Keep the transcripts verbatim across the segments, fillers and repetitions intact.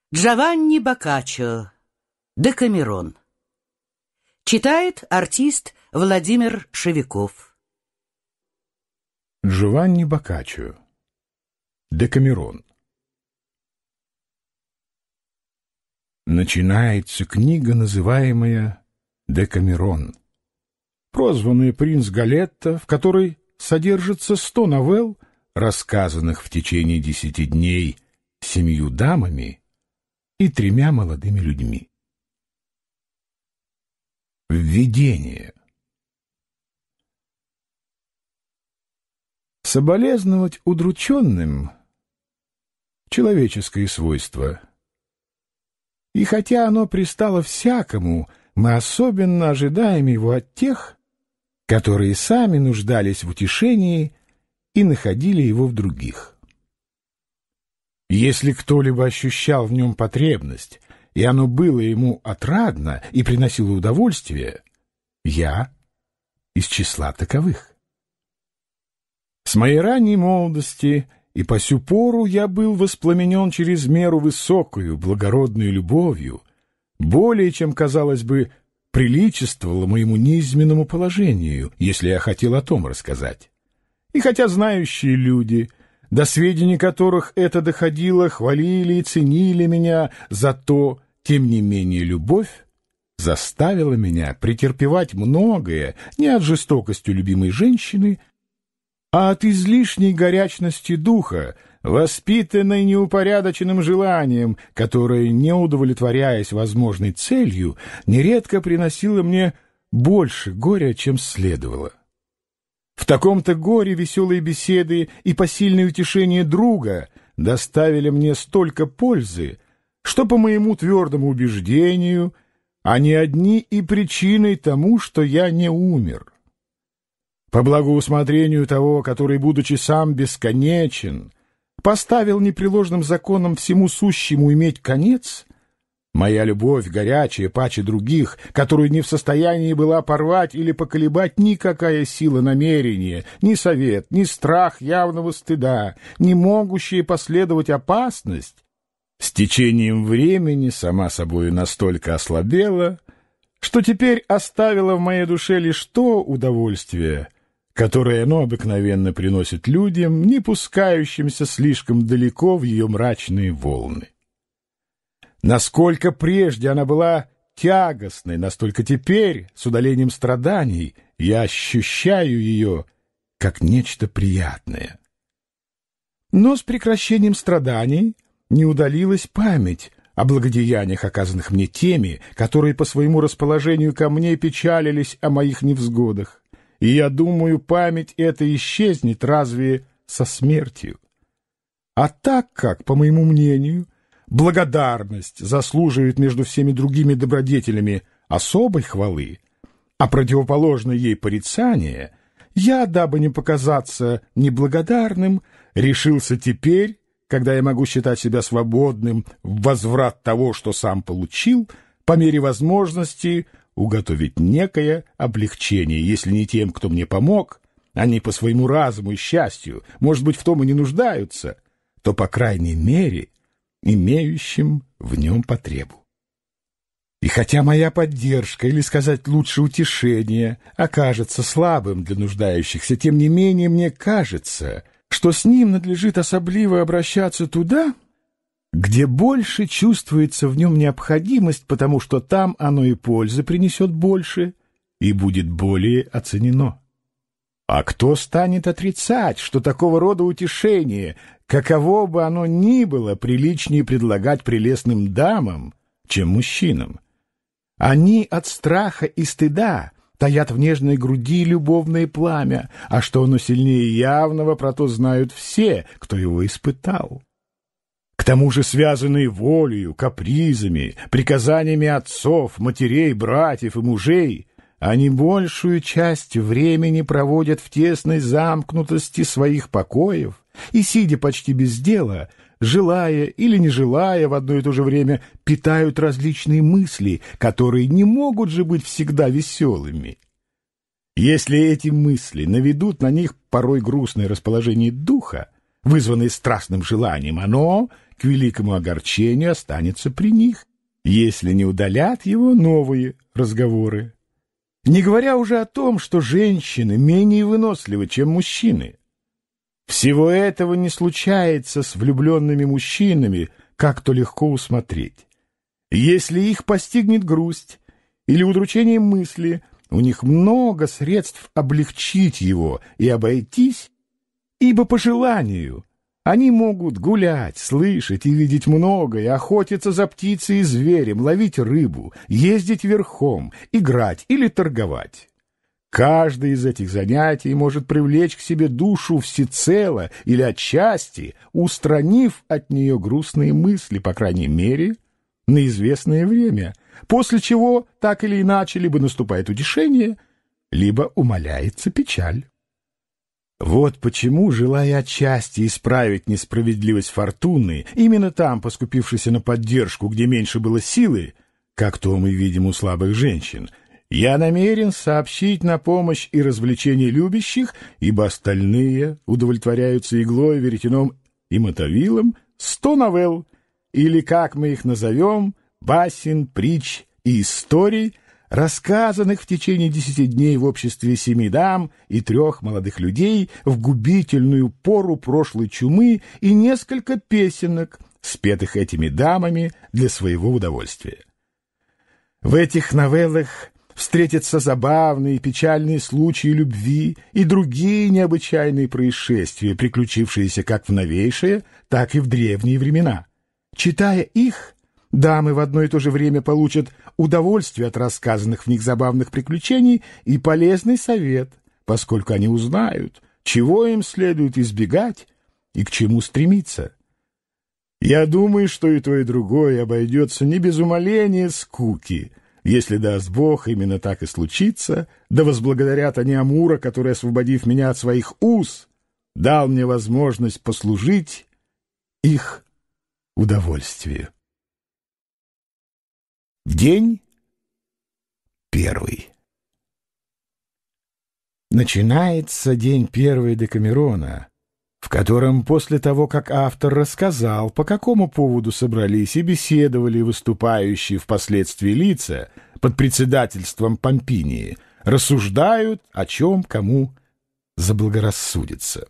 Джованни Боккаччо. Декамерон. Читает артист Владимир Шевиков. Джованни Боккаччо. Декамерон. Начинается книга, называемая «Декамерон», прозванная «Принц Галетто», в которой содержится сто новелл, рассказанных в течение десяти дней семью дамами и тремя молодыми людьми. Введение. Соболезновать удрученным — человеческое свойство. И хотя оно пристало всякому, мы особенно ожидаем его от тех, которые сами нуждались в утешении и находили его в других. Если кто-либо ощущал в нем потребность, и оно было ему отрадно и приносило удовольствие, я из числа таковых. С моей ранней молодости и по сю пору я был воспламенен через меру высокою, благородную любовью, более чем, казалось бы, приличествовало моему низменному положению, если я хотел о том рассказать. И хотя знающие люди, до сведений которых это доходило, хвалили и ценили меня за то, тем не менее любовь заставила меня претерпевать многое не от жестокости любимой женщины, а от излишней горячности духа, воспитанной неупорядоченным желанием, которое, не удовлетворяясь возможной целью, нередко приносило мне больше горя, чем следовало. В таком-то горе веселые беседы и посильное утешение друга доставили мне столько пользы, что, по моему твердому убеждению, они одни и причиной тому, что я не умер. По благоусмотрению того, который, будучи сам бесконечен, поставил непреложным законом всему сущему иметь конец, моя любовь, горячая, паче других, которую не в состоянии была порвать или поколебать никакая сила намерения, ни совет, ни страх явного стыда, не могущая последовать опасность, с течением времени сама собою настолько ослабела, что теперь оставила в моей душе лишь то удовольствие, которое оно обыкновенно приносит людям, не пускающимся слишком далеко в ее мрачные волны. Насколько прежде она была тягостной, настолько теперь, с удалением страданий, я ощущаю ее как нечто приятное. Но с прекращением страданий не удалилась память о благодеяниях, оказанных мне теми, которые по своему расположению ко мне печалились о моих невзгодах. И я думаю, память эта исчезнет разве со смертью. А так как, по моему мнению, благодарность заслуживает между всеми другими добродетелями особой хвалы, а противоположное ей порицание, я, дабы не показаться неблагодарным, решился теперь, когда я могу считать себя свободным в возврат того, что сам получил, по мере возможности уготовить некое облегчение, если не тем, кто мне помог, они по своему разуму и счастью, может быть, в том и не нуждаются, то, по крайней мере, имеющим в нем потребу. И хотя моя поддержка, или сказать лучше утешение, окажется слабым для нуждающихся, тем не менее мне кажется, что с ним надлежит особливо обращаться туда, где больше чувствуется в нем необходимость, потому что там оно и пользы принесет больше и будет более оценено. А кто станет отрицать, что такого рода утешение, каково бы оно ни было, приличнее предлагать прелестным дамам, чем мужчинам? Они от страха и стыда таят в нежной груди любовное пламя, а что оно сильнее явного, про то знают все, кто его испытал. К тому же связанные волею, капризами, приказаниями отцов, матерей, братьев и мужей, они большую часть времени проводят в тесной замкнутости своих покоев и, сидя почти без дела, желая или не желая, в одно и то же время питают различные мысли, которые не могут же быть всегда веселыми. Если эти мысли наведут на них порой грустное расположение духа, вызванное страстным желанием, оно, к великому огорчению, останется при них, если не удалят его новые разговоры. Не говоря уже о том, что женщины менее выносливы, чем мужчины. Всего этого не случается с влюбленными мужчинами, как то легко усмотреть. Если их постигнет грусть или удручение мысли, у них много средств облегчить его и обойтись, ибо по желанию они могут гулять, слышать и видеть многое, охотиться за птицей и зверем, ловить рыбу, ездить верхом, играть или торговать. Каждое из этих занятий может привлечь к себе душу всецело или отчасти, устранив от нее грустные мысли, по крайней мере, на известное время, после чего так или иначе либо наступает утешение, либо умаляется печаль. Вот почему, желая отчасти исправить несправедливость фортуны, именно там, поскупившись на поддержку, где меньше было силы, как то мы видим у слабых женщин, я намерен сообщить на помощь и развлечение любящих, ибо остальные удовлетворяются иглой, веретеном и мотовилом, сто новелл, или, как мы их назовем, басен, притч и историй, рассказанных в течение десяти дней в обществе семи дам и трех молодых людей в губительную пору прошлой чумы, и несколько песенок, спетых этими дамами для своего удовольствия. В этих новеллах встретятся забавные и печальные случаи любви и другие необычайные происшествия, приключившиеся как в новейшие, так и в древние времена. Читая их, дамы в одно и то же время получат удовольствие от рассказанных в них забавных приключений и полезный совет, поскольку они узнают, чего им следует избегать и к чему стремиться. Я думаю, что и то, и другое обойдется не без умаления скуки. Если даст Бог, именно так и случится, да возблагодарят они Амура, который, освободив меня от своих уз, дал мне возможность послужить их удовольствию. День первый. Начинается день первый Декамерона, в котором после того, как автор рассказал, по какому поводу собрались и беседовали выступающие впоследствии лица под председательством Помпинии, рассуждают, о чем кому заблагорассудится.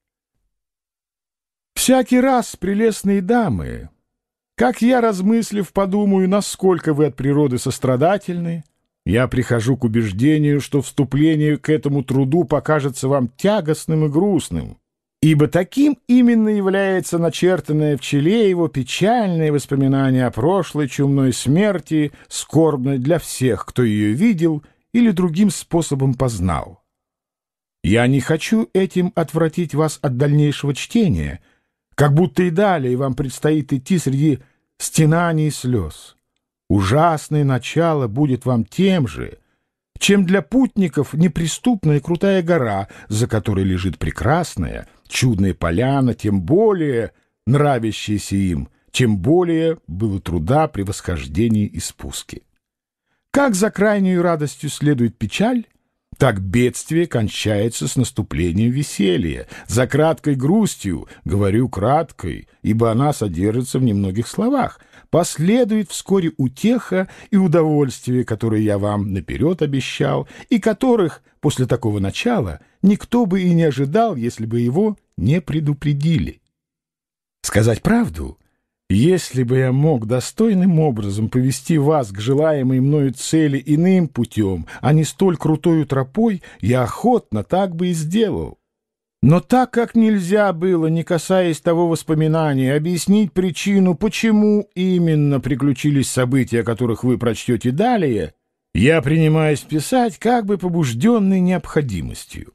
Всякий раз, прелестные дамы, как я, размыслив, подумаю, насколько вы от природы сострадательны, я прихожу к убеждению, что вступление к этому труду покажется вам тягостным и грустным, ибо таким именно является начертанное в челе его печальное воспоминание о прошлой чумной смерти, скорбной для всех, кто ее видел или другим способом познал. Я не хочу этим отвратить вас от дальнейшего чтения, как будто и далее вам предстоит идти среди стенаний и слез. Ужасное начало будет вам тем же, чем для путников неприступная крутая гора, за которой лежит прекрасная, чудная поляна, тем более нравящаяся им, чем более было труда при восхождении и спуске. Как за крайнюю радостью следует печаль, так бедствие кончается с наступлением веселья. За краткой грустью, говорю краткой, ибо она содержится в немногих словах, последует вскоре утеха и удовольствие, которые я вам наперед обещал, и которых после такого начала никто бы и не ожидал, если бы его не предупредили. Сказать правду, если бы я мог достойным образом повести вас к желаемой мною цели иным путем, а не столь крутою тропой, я охотно так бы и сделал. Но так как нельзя было, не касаясь того воспоминания, объяснить причину, почему именно приключились события, о которых вы прочтете далее, я принимаюсь писать как бы побужденный необходимостью.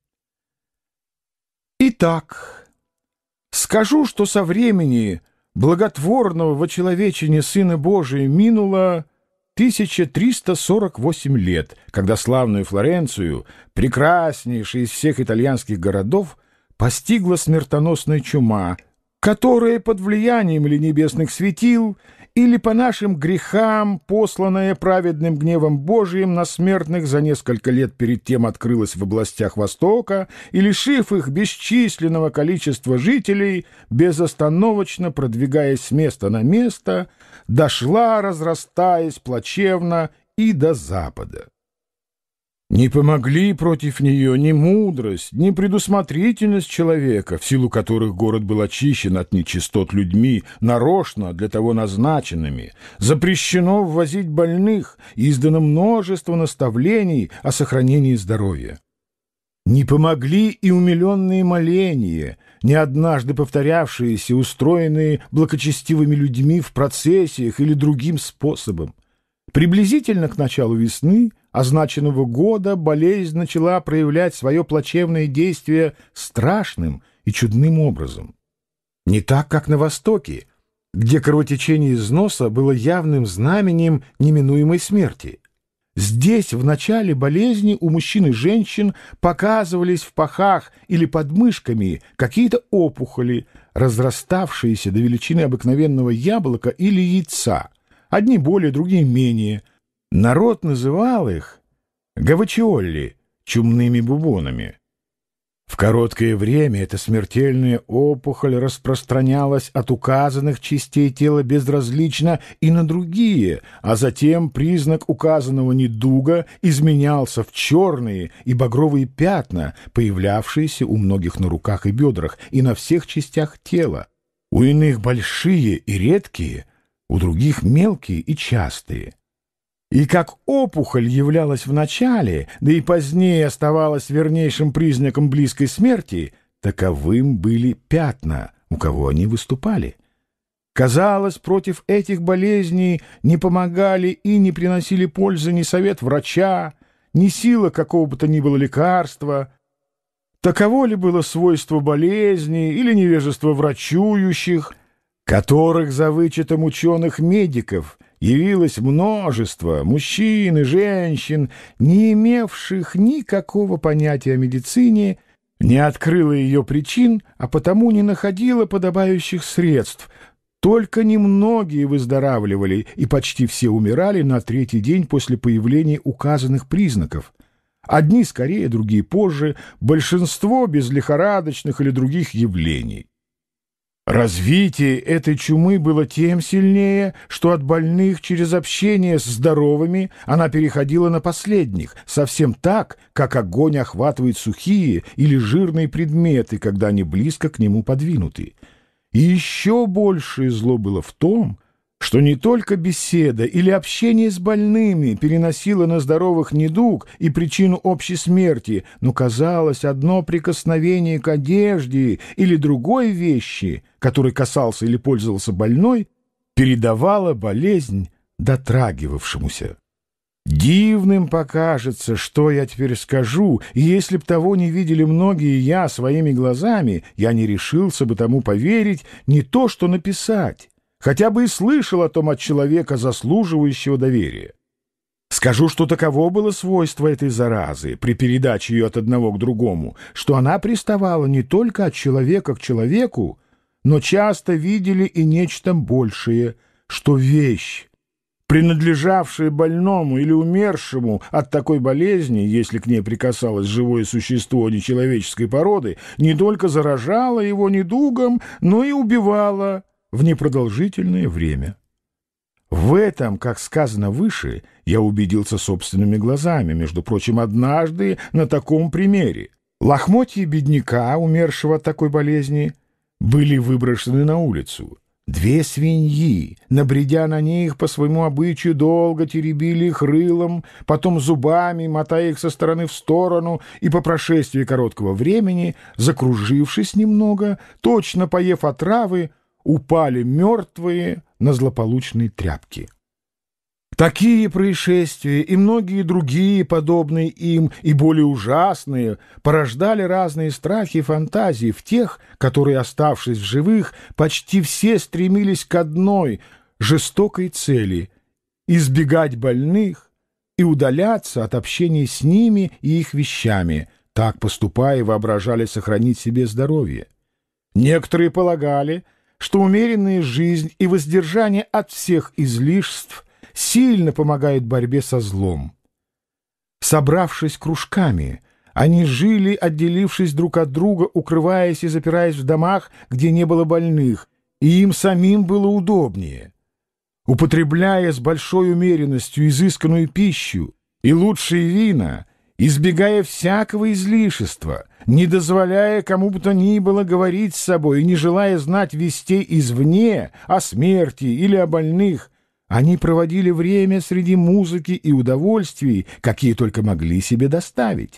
Итак, скажу, что со времени благотворного вочеловечения Сына Божия минуло тысяча триста сорок восемь лет, когда славную Флоренцию, прекраснейший из всех итальянских городов, постигла смертоносная чума, которая под влиянием ли небесных светил или по нашим грехам, посланная праведным гневом Божиим на смертных, за несколько лет перед тем открылась в областях Востока и, лишив их бесчисленного количества жителей, безостановочно продвигаясь с места на место, дошла, разрастаясь плачевно, и до Запада. Не помогли против нее ни мудрость, ни предусмотрительность человека, в силу которых город был очищен от нечистот людьми, нарочно для того назначенными. Запрещено ввозить больных, издано множество наставлений о сохранении здоровья. Не помогли и умиленные моления, не однажды повторявшиеся, устроенные благочестивыми людьми в процессиях или другим способом. Приблизительно к началу весны означенного года болезнь начала проявлять свое плачевное действие страшным и чудным образом. Не так, как на Востоке, где кровотечение из носа было явным знаменем неминуемой смерти. Здесь в начале болезни у мужчин и женщин показывались в пахах или под мышками какие-то опухоли, разраставшиеся до величины обыкновенного яблока или яйца, одни более, другие менее. Народ называл их гавачиолли, чумными бубонами. В короткое время эта смертельная опухоль распространялась от указанных частей тела безразлично и на другие, а затем признак указанного недуга изменялся в черные и багровые пятна, появлявшиеся у многих на руках и бедрах и на всех частях тела. У иных большие и редкие, у других мелкие и частые. И как опухоль являлась в начале, да и позднее оставалась вернейшим признаком близкой смерти, таковым были пятна, у кого они выступали. Казалось, против этих болезней не помогали и не приносили пользы ни совет врача, ни сила какого бы то ни было лекарства. Таково ли было свойство болезни или невежество врачующих, которых за вычетом ученых-медиков явилось множество мужчин и женщин, не имевших никакого понятия о медицине, не открыло ее причин, а потому не находило подобающих средств. Только немногие выздоравливали, и почти все умирали на третий день после появления указанных признаков. Одни скорее, другие позже, большинство без лихорадочных или других явлений. Развитие этой чумы было тем сильнее, что от больных через общение с здоровыми она переходила на последних, совсем так, как огонь охватывает сухие или жирные предметы, когда они близко к нему подвинуты. И еще большее зло было в том, что не только беседа или общение с больными переносило на здоровых недуг и причину общей смерти, но, казалось, одно прикосновение к одежде или другой вещи, которой касался или пользовался больной, передавало болезнь дотрагивавшемуся. Дивным покажется, что я теперь скажу, и если б того не видели многие я своими глазами, я не решился бы тому поверить, не то что написать, хотя бы и слышал о том от человека, заслуживающего доверия. Скажу, что таково было свойство этой заразы при передаче ее от одного к другому, что она приставала не только от человека к человеку, но часто видели и нечто большее, что вещь, принадлежавшая больному или умершему от такой болезни, если к ней прикасалось живое существо нечеловеческой породы, не только заражала его недугом, но и убивала в непродолжительное время. В этом, как сказано выше, я убедился собственными глазами, между прочим, однажды на таком примере. Лохмотья бедняка, умершего от такой болезни, были выброшены на улицу. Две свиньи, набредя на них, по своему обычаю долго теребили их рылом, потом зубами, мотая их со стороны в сторону, и по прошествии короткого времени, закружившись немного, точно поев отравы, упали мертвые на злополучные тряпки. Такие происшествия и многие другие, подобные им и более ужасные, порождали разные страхи и фантазии в тех, которые, оставшись в живых, почти все стремились к одной жестокой цели — избегать больных и удаляться от общения с ними и их вещами, так поступая воображали сохранить себе здоровье. Некоторые полагали, что умеренная жизнь и воздержание от всех излишеств сильно помогают борьбе со злом. Собравшись кружками, они жили, отделившись друг от друга, укрываясь и запираясь в домах, где не было больных, и им самим было удобнее. Употребляя с большой умеренностью изысканную пищу и лучшие вина, избегая всякого излишества, не дозволяя кому бы то ни было говорить с собой и не желая знать вестей извне о смерти или о больных, они проводили время среди музыки и удовольствий, какие только могли себе доставить.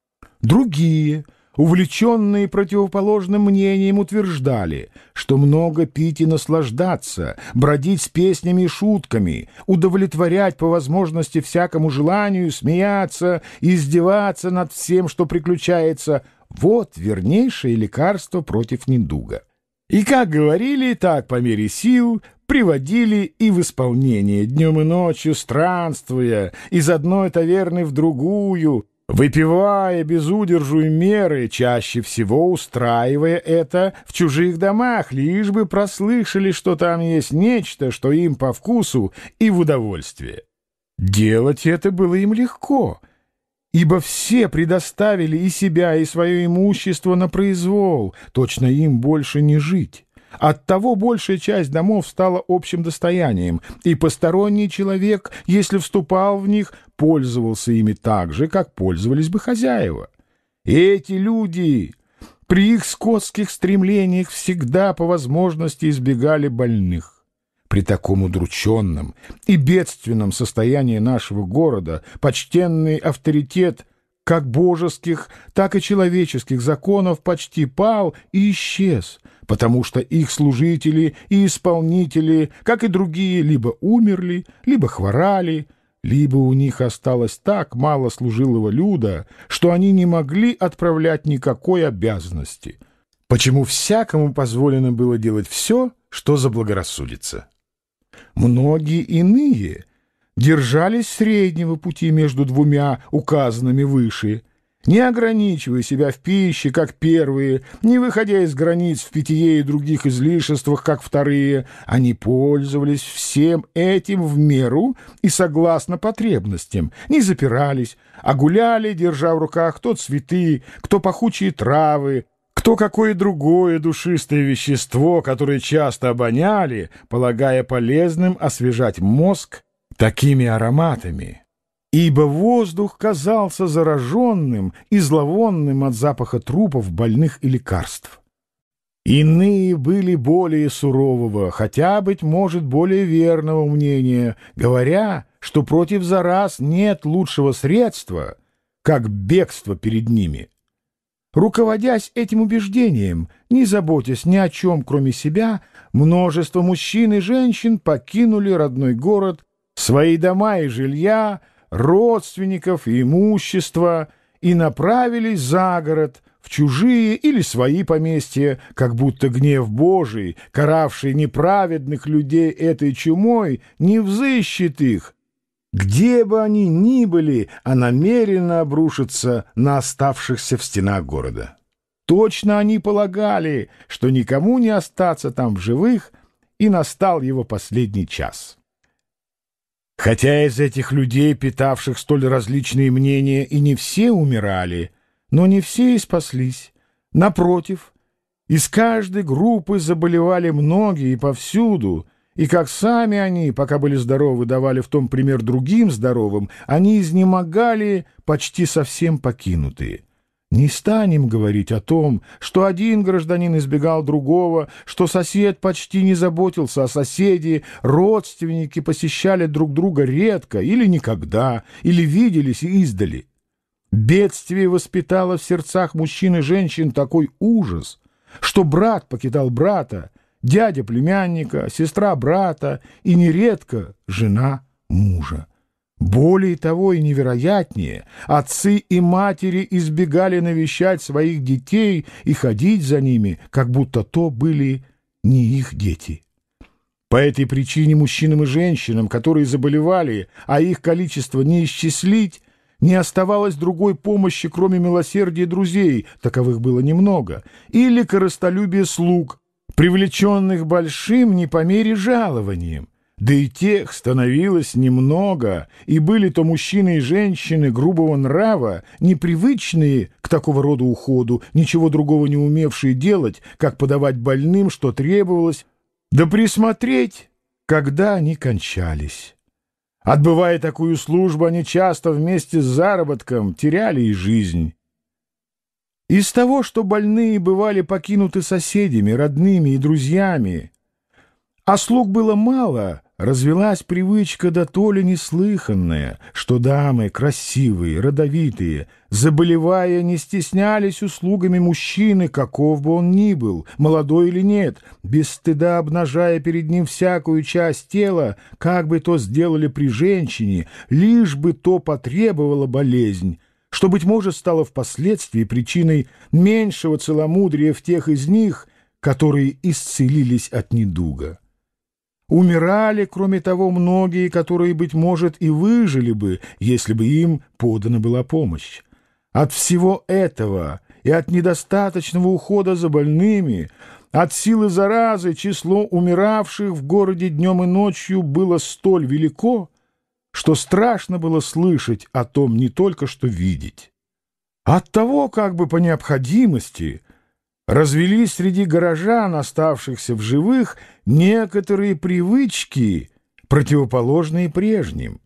Другие, увлеченные противоположным мнением, утверждали, что много пить и наслаждаться, бродить с песнями и шутками, удовлетворять по возможности всякому желанию, смеяться и издеваться над всем, что приключается — вот вернейшее лекарство против недуга. И как говорили, так по мере сил приводили и в исполнение, днем и ночью странствуя из одной таверны в другую, выпивая без удержу и меры, чаще всего устраивая это в чужих домах, лишь бы прослышали, что там есть нечто, что им по вкусу и в удовольствие. Делать это было им легко, ибо все предоставили и себя, и свое имущество на произвол, точно им больше не жить. Оттого большая часть домов стала общим достоянием, и посторонний человек, если вступал в них, пользовался ими так же, как пользовались бы хозяева. Эти люди при их скотских стремлениях всегда по возможности избегали больных. При таком удрученном и бедственном состоянии нашего города почтенный авторитет как божеских, так и человеческих законов почти пал и исчез, потому что их служители и исполнители, как и другие, либо умерли, либо хворали, либо у них осталось так мало служилого люда, что они не могли отправлять никакой обязанности, почему всякому позволено было делать все, что заблагорассудится. Многие иные держались среднего пути между двумя указанными выше, не ограничивая себя в пище, как первые, не выходя из границ в питье и других излишествах, как вторые. Они пользовались всем этим в меру и согласно потребностям, не запирались, а гуляли, держа в руках кто цветы, кто пахучие травы, кто какое другое душистое вещество, которое часто обоняли, полагая полезным освежать мозг такими ароматами, ибо воздух казался зараженным и зловонным от запаха трупов, больных и лекарств. Иные были более сурового, хотя, быть может, более верного мнения, говоря, что против зараз нет лучшего средства, как бегство перед ними. Руководясь этим убеждением, не заботясь ни о чем, кроме себя, множество мужчин и женщин покинули родной город, свои дома и жилья, родственников и имущества, и направились за город, в чужие или свои поместья, как будто гнев Божий, каравший неправедных людей этой чумой, не взыщет их, где бы они ни были, а намеренно обрушится на оставшихся в стенах города. Точно они полагали, что никому не остаться там в живых, и настал его последний час. Хотя из этих людей, питавших столь различные мнения, и не все умирали, но не все и спаслись. Напротив, из каждой группы заболевали многие и повсюду, и как сами они, пока были здоровы, давали в том пример другим здоровым, они изнемогали, почти совсем покинутые. Не станем говорить о том, что один гражданин избегал другого, что сосед почти не заботился о соседе, родственники посещали друг друга редко или никогда, или виделись издали. Бедствие воспитало в сердцах мужчин и женщин такой ужас, что брат покидал брата, дядя племянника, сестра брата и нередко жена мужа. Более того и невероятнее, отцы и матери избегали навещать своих детей и ходить за ними, как будто то были не их дети. По этой причине мужчинам и женщинам, которые заболевали, а их количество не исчислить, не оставалось другой помощи, кроме милосердия друзей, таковых было немного, или корыстолюбия слуг, привлеченных большим не по мере жалованием, да и тех становилось немного, и были то мужчины и женщины грубого нрава, непривычные к такого рода уходу, ничего другого не умевшие делать, как подавать больным, что требовалось, да присмотреть, когда они кончались. Отбывая такую службу, они часто вместе с заработком теряли и жизнь. Из того, что больные бывали покинуты соседями, родными и друзьями, а слуг было мало, развелась привычка да то ли неслыханная, что дамы красивые, родовитые, заболевая, не стеснялись услугами мужчины, каков бы он ни был, молодой или нет, без стыда обнажая перед ним всякую часть тела, как бы то сделали при женщине, лишь бы то потребовала болезнь, что, быть может, стало впоследствии причиной меньшего целомудрия в тех из них, которые исцелились от недуга. Умирали, кроме того, многие, которые, быть может, и выжили бы, если бы им подана была помощь. От всего этого и от недостаточного ухода за больными, от силы заразы число умиравших в городе днем и ночью было столь велико, что страшно было слышать о том, не только что видеть. От того, как бы по необходимости, развелись среди горожан, оставшихся в живых, некоторые привычки, противоположные прежним.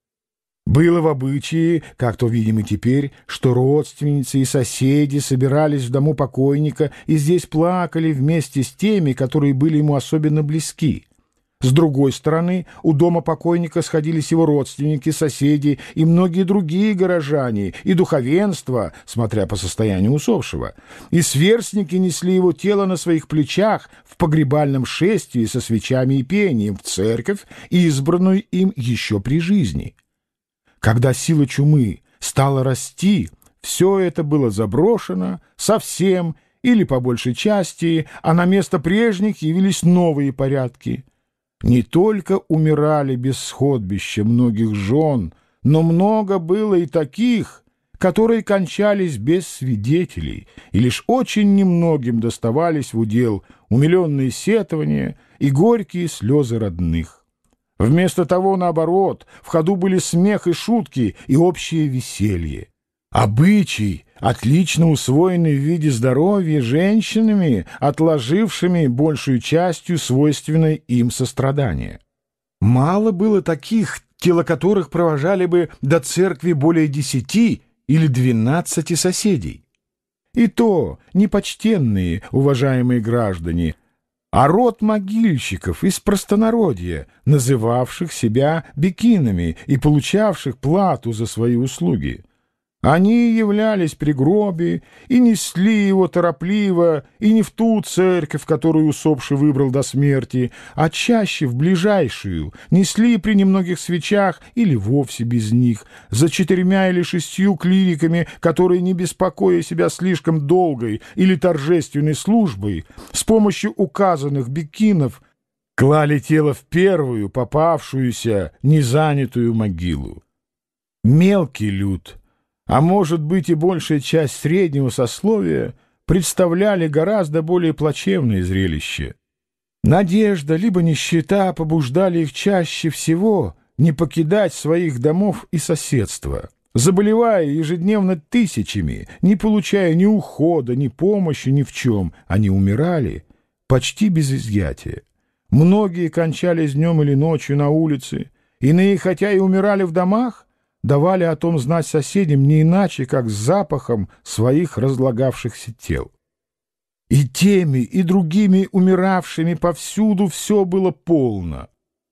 Было в обычае, как то видим и теперь, что родственницы и соседи собирались в дому покойника и здесь плакали вместе с теми, которые были ему особенно близки. С другой стороны, у дома покойника сходились его родственники, соседи и многие другие горожане, и духовенство, смотря по состоянию усопшего, и сверстники несли его тело на своих плечах в погребальном шествии со свечами и пением в церковь, избранную им еще при жизни. Когда сила чумы стала расти, все это было заброшено совсем или по большей части, а на место прежних явились новые порядки. Не только умирали без сходбища многих жен, но много было и таких, которые кончались без свидетелей, и лишь очень немногим доставались в удел умиленные сетования и горькие слезы родных. Вместо того, наоборот, в ходу были смех и шутки и общее веселье. Обычай, отлично усвоенный в виде здоровья женщинами, отложившими большую частью свойственное им сострадание. Мало было таких, тело которых провожали бы до церкви более десяти или двенадцати соседей. И то непочтенные, уважаемые граждане, а род могильщиков из простонародья, называвших себя бекинами и получавших плату за свои услуги. Они являлись при гробе и несли его торопливо и не в ту церковь, которую усопший выбрал до смерти, а чаще в ближайшую, несли при немногих свечах или вовсе без них, за четырьмя или шестью клириками, которые, не беспокоя себя слишком долгой или торжественной службой, с помощью указанных бекинов клали тело в первую попавшуюся незанятую могилу. Мелкий люд, а может быть и большая часть среднего сословия, представляли гораздо более плачевное зрелище. Надежда либо нищета побуждали их чаще всего не покидать своих домов и соседства. Заболевая ежедневно тысячами, не получая ни ухода, ни помощи ни в чем, они умирали почти без изъятия. Многие кончались днем или ночью на улице, иные, хотя и умирали в домах, давали о том знать соседям не иначе, как с запахом своих разлагавшихся тел. И теми, и другими умиравшими повсюду все было полно.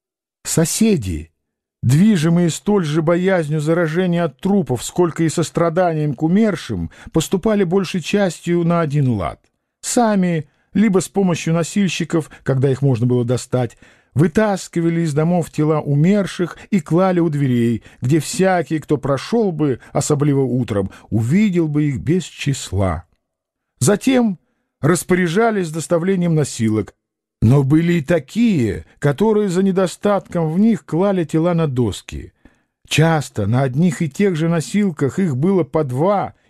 Соседи, движимые столь же боязнью заражения от трупов, сколько и состраданием к умершим, поступали большей частью на один лад. Сами, либо с помощью носильщиков, когда их можно было достать, вытаскивали из домов тела умерших и клали у дверей, где всякий, кто прошел бы, особливо утром, увидел бы их без числа. Затем распоряжались доставлением носилок, но были и такие, которые за недостатком в них клали тела на доски. Часто на одних и тех же носилках их было по два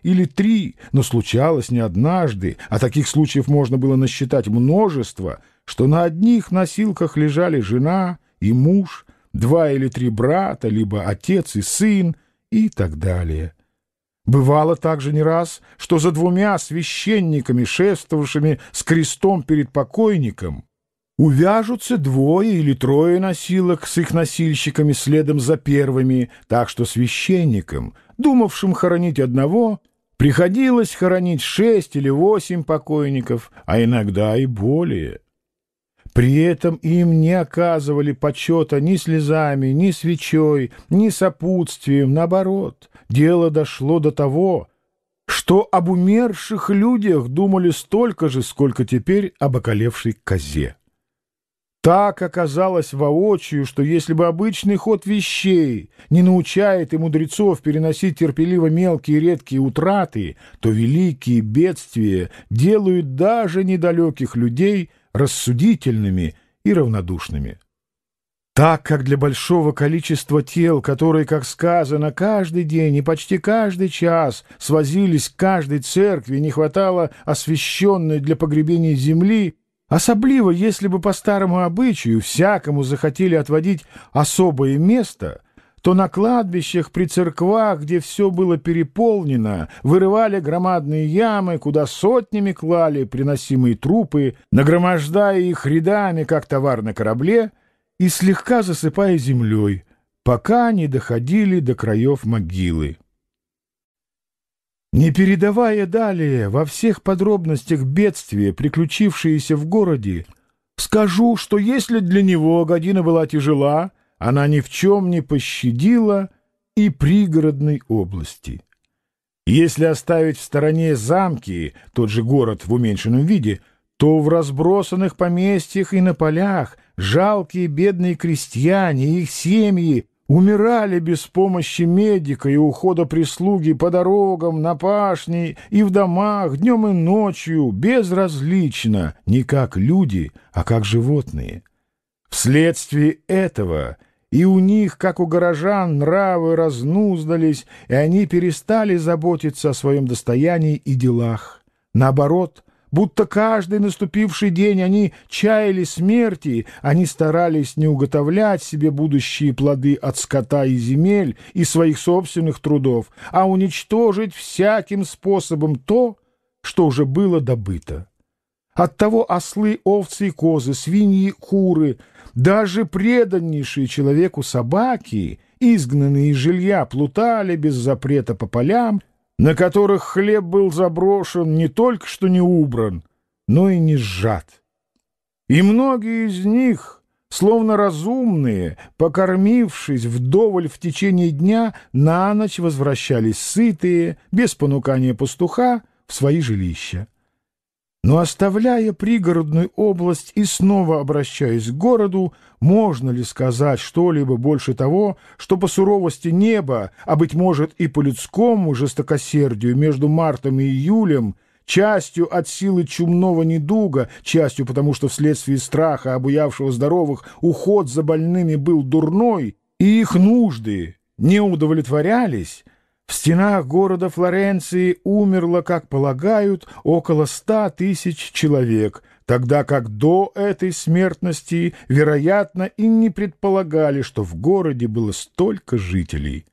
или три, но случалось не однажды, а таких случаев можно было насчитать множество, что на одних носилках лежали жена и муж, два или три брата, либо отец и сын и так далее. Бывало также не раз, что за двумя священниками, шествовавшими с крестом перед покойником, увяжутся двое или трое носилок с их носильщиками следом за первыми, так что священникам, думавшим хоронить одного, приходилось хоронить шесть или восемь покойников, а иногда и более. При этом им не оказывали почета ни слезами, ни свечой, ни сопутствием. Наоборот, дело дошло до того, что об умерших людях думали столько же, сколько теперь об околевшей козе. Так оказалось воочию, что если бы обычный ход вещей не научает и мудрецов переносить терпеливо мелкие и редкие утраты, то великие бедствия делают даже недалеких людей рассудительными и равнодушными. Так как для большого количества тел, которые, как сказано, каждый день и почти каждый час свозились к каждой церкви, не хватало освященной для погребения земли, особливо если бы по старому обычаю всякому захотели отводить особое место, то на кладбищах при церквах, где все было переполнено, вырывали громадные ямы, куда сотнями клали приносимые трупы, нагромождая их рядами, как товар на корабле, и слегка засыпая землей, пока не доходили до краев могилы. Не передавая далее во всех подробностях бедствия, приключившиеся в городе, скажу, что если для него година была тяжела, она ни в чем не пощадила и пригородной области. Если оставить в стороне замки, тот же город в уменьшенном виде, то в разбросанных поместьях и на полях жалкие бедные крестьяне и их семьи умирали без помощи медика и ухода прислуги по дорогам, на пашне и в домах днем и ночью, безразлично, не как люди, а как животные. Вследствие этого и у них, как у горожан, нравы разнуздались, и они перестали заботиться о своем достоянии и делах. Наоборот, будто каждый наступивший день они чаяли смерти, они старались не уготовлять себе будущие плоды от скота и земель и своих собственных трудов, а уничтожить всяким способом то, что уже было добыто. Оттого ослы, овцы и козы, свиньи, куры, даже преданнейшие человеку собаки, изгнанные из жилья, плутали без запрета по полям, на которых хлеб был заброшен, не только что не убран, но и не сжат. И многие из них, словно разумные, покормившись вдоволь в течение дня, на ночь возвращались сытые, без понукания пастуха, в свои жилища. Но оставляя пригородную область и снова обращаясь к городу, можно ли сказать что-либо больше того, что по суровости неба, а, быть может, и по людскому жестокосердию между мартом и июлем, частью от силы чумного недуга, частью потому, что вследствие страха, обуявшего здоровых, уход за больными был дурной, и их нужды не удовлетворялись, в стенах города Флоренции умерло, как полагают, около ста тысяч человек, тогда как до этой смертности, вероятно, и не предполагали, что в городе было столько жителей.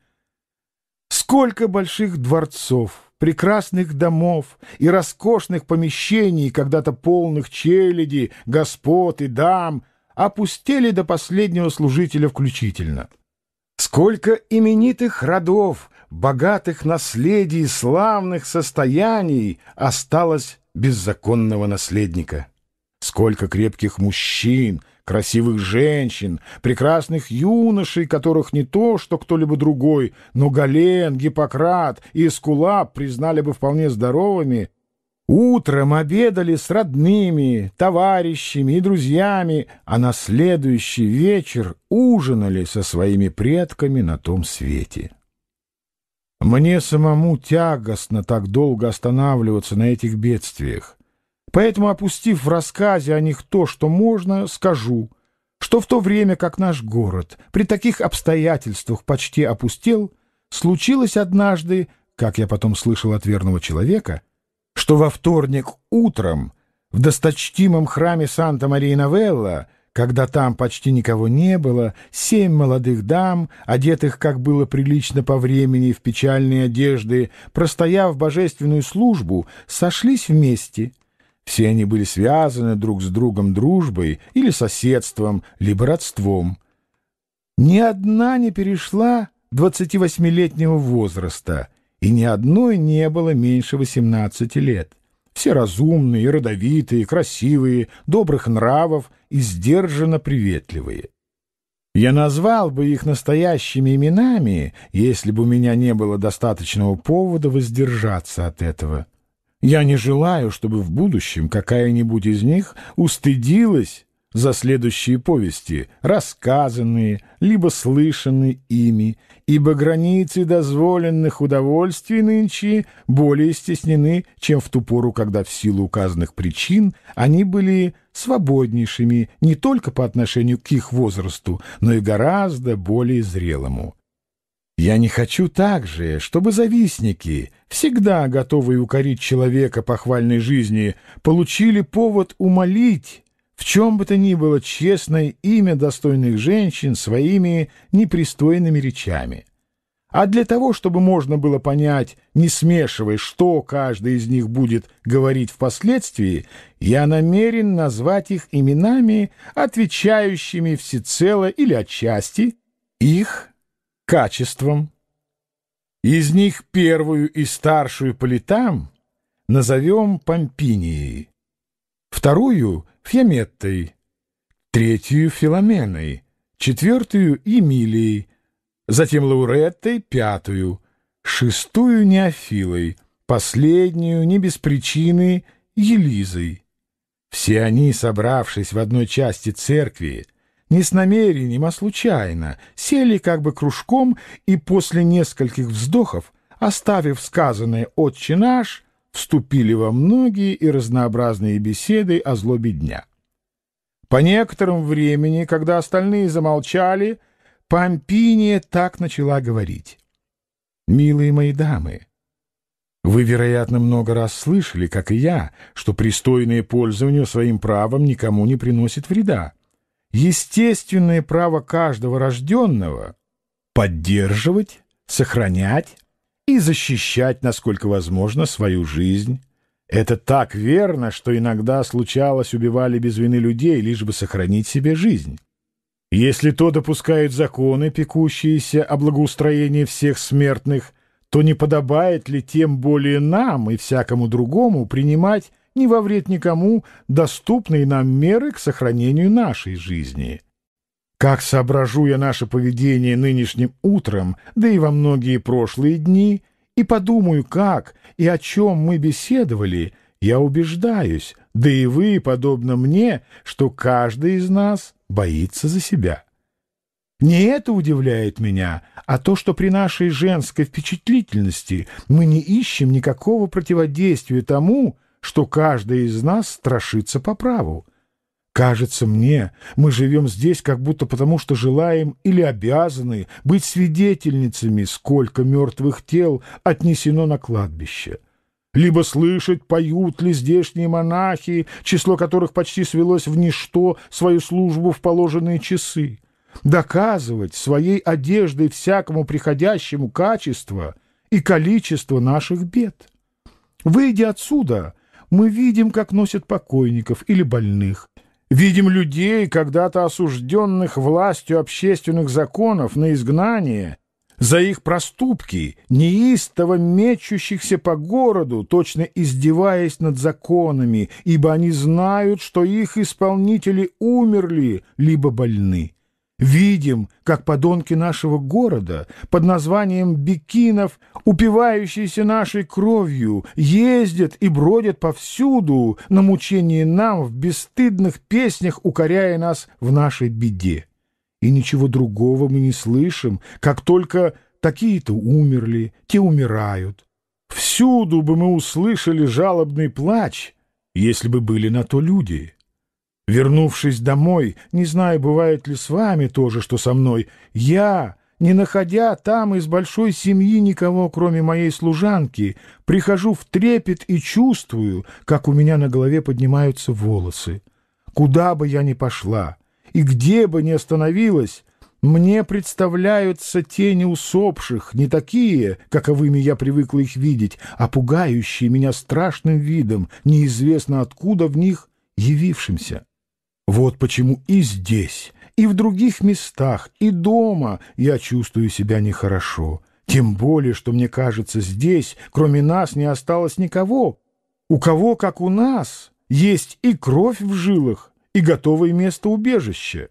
Сколько больших дворцов, прекрасных домов и роскошных помещений, когда-то полных челяди, господ и дам, опустели до последнего служителя включительно. Сколько именитых родов, богатых наследий, славных состояний осталось без законного наследника. Сколько крепких мужчин, красивых женщин, прекрасных юношей, которых не то что кто-либо другой, но Гален, Гиппократ и Эскулап признали бы вполне здоровыми, утром обедали с родными, товарищами и друзьями, а на следующий вечер ужинали со своими предками на том свете. Мне самому тягостно так долго останавливаться на этих бедствиях. Поэтому, опустив в рассказе о них то, что можно, скажу, что в то время, как наш город при таких обстоятельствах почти опустел, случилось однажды, как я потом слышал от верного человека, что во вторник утром в досточтимом храме Санта-Мария-Новелла, когда там почти никого не было, семь молодых дам, одетых, как было прилично по времени, в печальные одежды, простояв божественную службу, сошлись вместе. Все они были связаны друг с другом дружбой или соседством, либо родством. Ни одна не перешла двадцативосьмилетнего возраста, и ни одной не было меньше восемнадцати лет. Все разумные, родовитые, красивые, добрых нравов и сдержанно приветливые. Я назвал бы их настоящими именами, если бы у меня не было достаточного повода воздержаться от этого. Я не желаю, чтобы в будущем какая-нибудь из них устыдилась за следующие повести, рассказанные, либо слышанные ими, ибо границы дозволенных удовольствий нынче более стеснены, чем в ту пору, когда в силу указанных причин они были свободнейшими не только по отношению к их возрасту, но и гораздо более зрелому. Я не хочу также, чтобы завистники, всегда готовые укорить человека похвальной жизни, получили повод умолить в чем бы то ни было честное имя достойных женщин своими непристойными речами. А для того, чтобы можно было понять, не смешивая, что каждый из них будет говорить впоследствии, я намерен назвать их именами, отвечающими всецело или отчасти их качествам. Из них первую и старшую по летам назовем Помпинией, вторую — Фьяметтой, третью — Филоменой, четвертую — Емилией, затем Лауреттой, пятую, шестую — Неофилой, последнюю, не без причины, Елизой. Все они, собравшись в одной части церкви, не с намерением, а случайно, сели как бы кружком и после нескольких вздохов, оставив сказанное «Отче наш», вступили во многие и разнообразные беседы о злобе дня. По некоторому времени, когда остальные замолчали, Помпиния так начала говорить. «Милые мои дамы, вы, вероятно, много раз слышали, как и я, что пристойное пользование своим правом никому не приносит вреда. Естественное право каждого рожденного — поддерживать, сохранять и защищать, насколько возможно, свою жизнь. Это так верно, что иногда случалось убивали без вины людей, лишь бы сохранить себе жизнь. Если то допускают законы, пекущиеся о благоустроении всех смертных, то не подобает ли тем более нам и всякому другому принимать не во вред никому доступные нам меры к сохранению нашей жизни? Как соображу я наше поведение нынешним утром, да и во многие прошлые дни, и подумаю, как и о чем мы беседовали, я убеждаюсь, да и вы, подобно мне, что каждый из нас боится за себя. Не это удивляет меня, а то, что при нашей женской впечатлительности мы не ищем никакого противодействия тому, что каждый из нас страшится по праву. Кажется мне, мы живем здесь как будто потому, что желаем или обязаны быть свидетельницами, сколько мертвых тел отнесено на кладбище. Либо слышать, поют ли здешние монахи, число которых почти свелось в ничто, свою службу в положенные часы. Доказывать своей одеждой всякому приходящему качество и количество наших бед. Выйдя отсюда, мы видим, как носят покойников или больных. Видим людей, когда-то осужденных властью общественных законов на изгнание, за их проступки, неистово мечущихся по городу, точно издеваясь над законами, ибо они знают, что их исполнители умерли, либо больны. Видим, как подонки нашего города под названием бекинов, упивающиеся нашей кровью, ездят и бродят повсюду на мучение нам в бесстыдных песнях, укоряя нас в нашей беде. И ничего другого мы не слышим, как только такие-то умерли, те умирают. Всюду бы мы услышали жалобный плач, если бы были на то люди. Вернувшись домой, не знаю, бывает ли с вами то же, что со мной, я не находя там из большой семьи никого, кроме моей служанки, прихожу в трепет и чувствую, как у меня на голове поднимаются волосы. Куда бы я ни пошла и где бы ни остановилась, мне представляются тени усопших, не такие, каковыми я привыкла их видеть, а пугающие меня страшным видом, неизвестно откуда в них явившимся. Вот почему и здесь, и в других местах, и дома я чувствую себя нехорошо. Тем более, что мне кажется, здесь, кроме нас, не осталось никого, у кого, как у нас, есть и кровь в жилах, и готовое место убежища.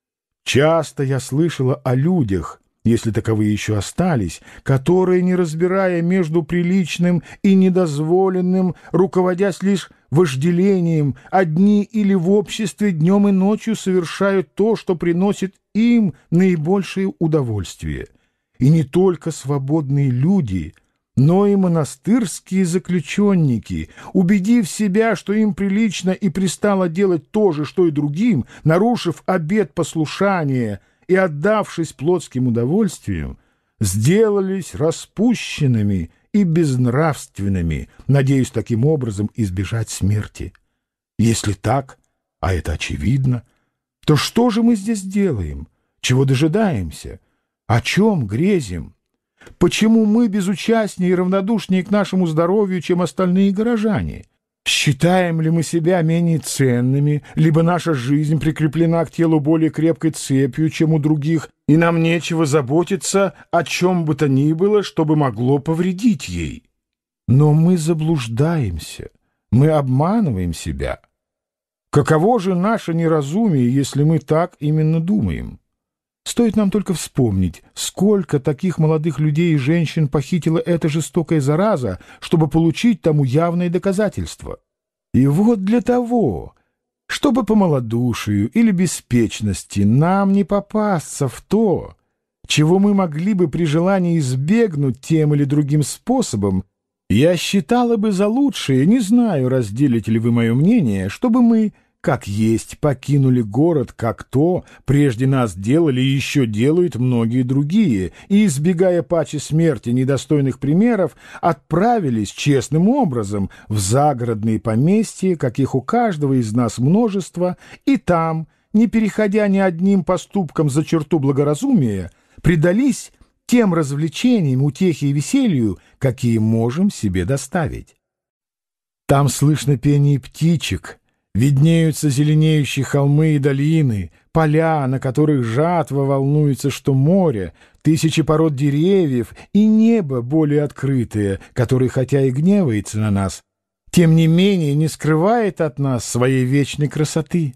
Часто я слышала о людях, если таковые еще остались, которые, не разбирая между приличным и недозволенным, руководясь лишь вожделением, одни или в обществе днем и ночью совершают то, что приносит им наибольшее удовольствие. И не только свободные люди, но и монастырские заключенники, убедив себя, что им прилично и пристало делать то же, что и другим, нарушив обет послушания и отдавшись плотским удовольствиям, сделались распущенными и безнравственными, надеясь таким образом избежать смерти. Если так, а это очевидно, то что же мы здесь делаем? Чего дожидаемся? О чем грезим? Почему мы безучастнее и равнодушнее к нашему здоровью, чем остальные горожане? Считаем ли мы себя менее ценными, либо наша жизнь прикреплена к телу более крепкой цепью, чем у других, и нам нечего заботиться о чем бы то ни было, чтобы могло повредить ей? Но мы заблуждаемся, мы обманываем себя. Каково же наше неразумие, если мы так именно думаем? Стоит нам только вспомнить, сколько таких молодых людей и женщин похитила эта жестокая зараза, чтобы получить тому явные доказательства. И вот для того, чтобы по малодушию или беспечности нам не попасться в то, чего мы могли бы при желании избегнуть тем или другим способом, я считала бы за лучшее, не знаю, разделите ли вы мое мнение, чтобы мы, как есть, покинули город, как то прежде нас делали и еще делают многие другие, и, избегая паче смерти недостойных примеров, отправились честным образом в загородные поместья, каких у каждого из нас множество, и там, не переходя ни одним поступком за черту благоразумия, предались тем развлечениям, утехе и веселью, какие можем себе доставить. Там слышно пение птичек, виднеются зеленеющие холмы и долины, поля, на которых жатва волнуется, что море, тысячи пород деревьев и небо более открытое, которое, хотя и гневается на нас, тем не менее не скрывает от нас своей вечной красоты.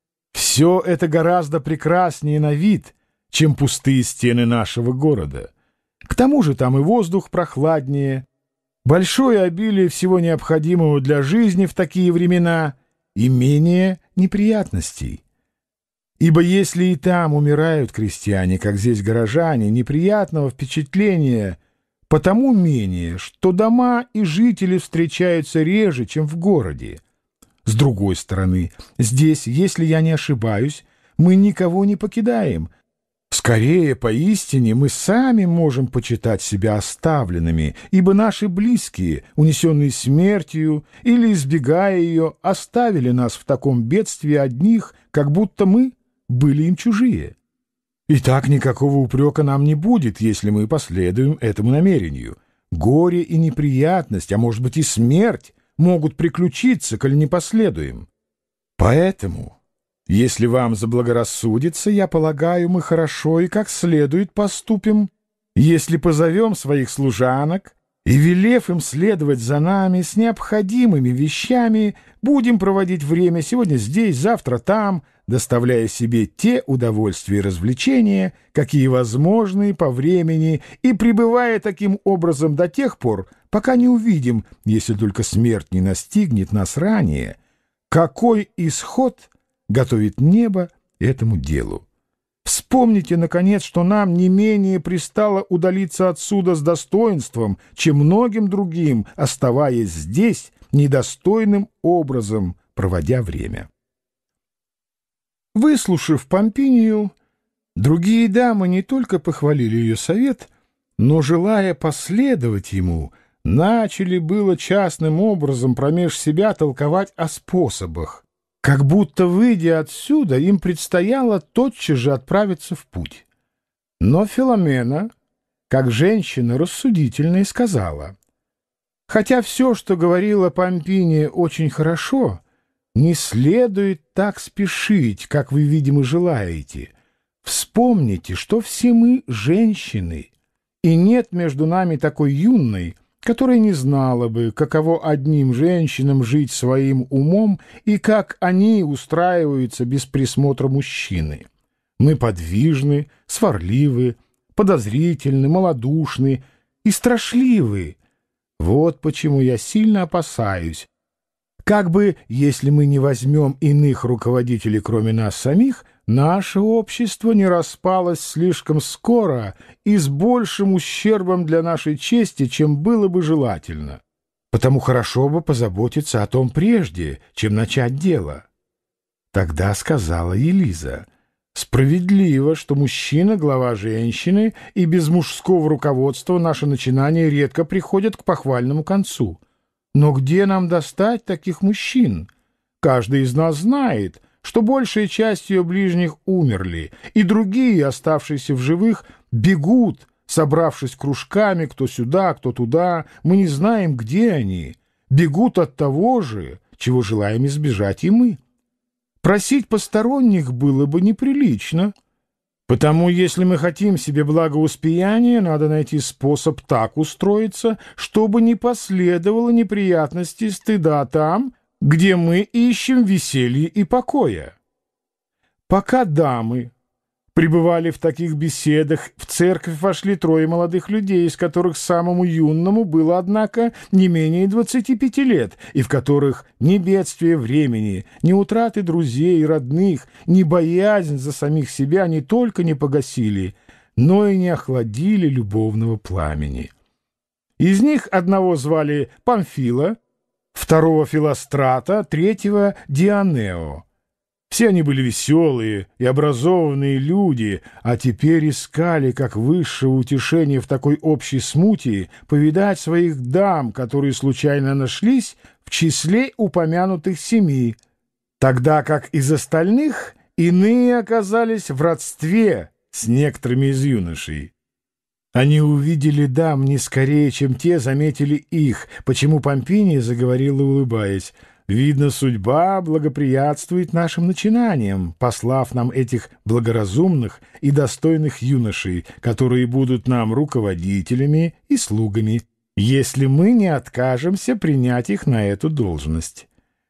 Все это гораздо прекраснее на вид, чем пустые стены нашего города. К тому же там и воздух прохладнее, большое обилие всего необходимого для жизни в такие времена — и менее неприятностей. Ибо если и там умирают крестьяне, как здесь горожане, неприятного впечатления потому менее, что дома и жители встречаются реже, чем в городе. С другой стороны, здесь, если я не ошибаюсь, мы никого не покидаем. Скорее, поистине, мы сами можем почитать себя оставленными, ибо наши близкие, унесенные смертью или избегая ее, оставили нас в таком бедствии одних, как будто мы были им чужие. И так никакого упрека нам не будет, если мы последуем этому намерению. Горе и неприятность, а может быть и смерть, могут приключиться, коль не последуем. Поэтому... Если вам заблагорассудится, я полагаю, мы хорошо и как следует поступим, если позовем своих служанок и, велев им следовать за нами с необходимыми вещами, будем проводить время сегодня здесь, завтра там, доставляя себе те удовольствия и развлечения, какие возможны по времени, и пребывая таким образом до тех пор, пока не увидим, если только смерть не настигнет нас ранее, какой исход готовит небо этому делу. Вспомните, наконец, что нам не менее пристало удалиться отсюда с достоинством, чем многим другим, оставаясь здесь недостойным образом, проводя время. Выслушав Помпинию, Другие дамы не только похвалили ее совет, но, желая последовать ему, начали было частным образом промеж себя толковать о способах, как будто, выйдя отсюда, им предстояло тотчас же отправиться в путь. Но Филомена, как женщина рассудительная, сказала: «Хотя все, что говорила Помпиния, очень хорошо, не следует так спешить, как вы, видимо, желаете. Вспомните, что все мы женщины, и нет между нами такой юной, которая не знала бы, каково одним женщинам жить своим умом и как они устраиваются без присмотра мужчины. Мы подвижны, сварливы, подозрительны, малодушны и страшливы. Вот почему я сильно опасаюсь, как бы, если мы не возьмем иных руководителей, кроме нас самих, наше общество не распалось слишком скоро и с большим ущербом для нашей чести, чем было бы желательно. Потому хорошо бы позаботиться о том прежде, чем начать дело». Тогда сказала Елиза: «Справедливо, что мужчина — глава женщины, и без мужского руководства наши начинания редко приходят к похвальному концу. Но где нам достать таких мужчин? Каждый из нас знает, что большая часть ее ближних умерли, и другие, оставшиеся в живых, бегут, собравшись кружками, кто сюда, кто туда, мы не знаем, где они, бегут от того же, чего желаем избежать и мы. Просить посторонних было бы неприлично, потому если мы хотим себе благоуспеяния, надо найти способ так устроиться, чтобы не последовало неприятности и стыда там, где мы ищем веселья и покоя. Пока дамы пребывали в таких беседах, в церковь вошли трое молодых людей, из которых самому юному было, однако, не менее двадцати пяти лет, и в которых ни бедствие времени, ни утраты друзей и родных, ни боязнь за самих себя не только не погасили, но и не охладили любовного пламени. Из них одного звали Памфила, второго Филострата, третьего Дионео. Все они были веселые и образованные люди, а теперь искали, как высшего утешения в такой общей смуте, повидать своих дам, которые случайно нашлись в числе упомянутых семи, тогда как из остальных иные оказались в родстве с некоторыми из юношей. Они увидели дам не скорее, чем те заметили их, почему Помпиния заговорила, улыбаясь: «Видно, судьба благоприятствует нашим начинаниям, послав нам этих благоразумных и достойных юношей, которые будут нам руководителями и слугами, если мы не откажемся принять их на эту должность».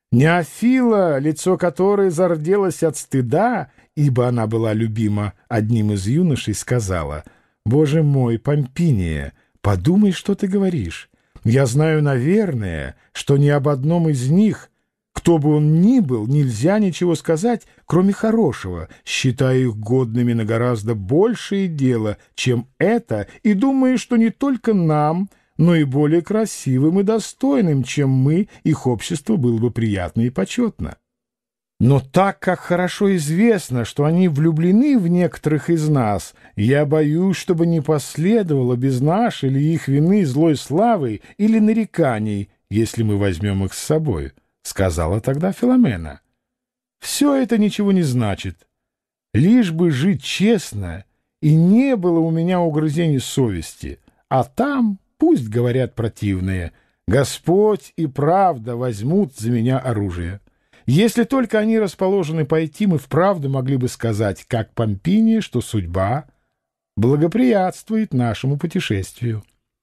Неофила, лицо которой зарделось от стыда, ибо она была любима одним из юношей, сказала: «Боже мой, Помпиния, подумай, что ты говоришь. Я знаю, наверное, что ни об одном из них, кто бы он ни был, нельзя ничего сказать, кроме хорошего, считая их годными на гораздо большее дело, чем это, и думаю, что не только нам, но и более красивым и достойным, чем мы, их общество было бы приятно и почетно. Но так как хорошо известно, что они влюблены в некоторых из нас, я боюсь, чтобы не последовало без нашей или их вины злой славы или нареканий, если мы возьмем их с собой», — сказала тогда Филомена. «Все это ничего не значит. Лишь бы жить честно, и не было у меня угрызений совести, а там пусть говорят противные. Господь и правда возьмут за меня оружие. Если только они расположены пойти, мы вправду могли бы сказать, как Помпиния, что судьба благоприятствует нашему путешествию».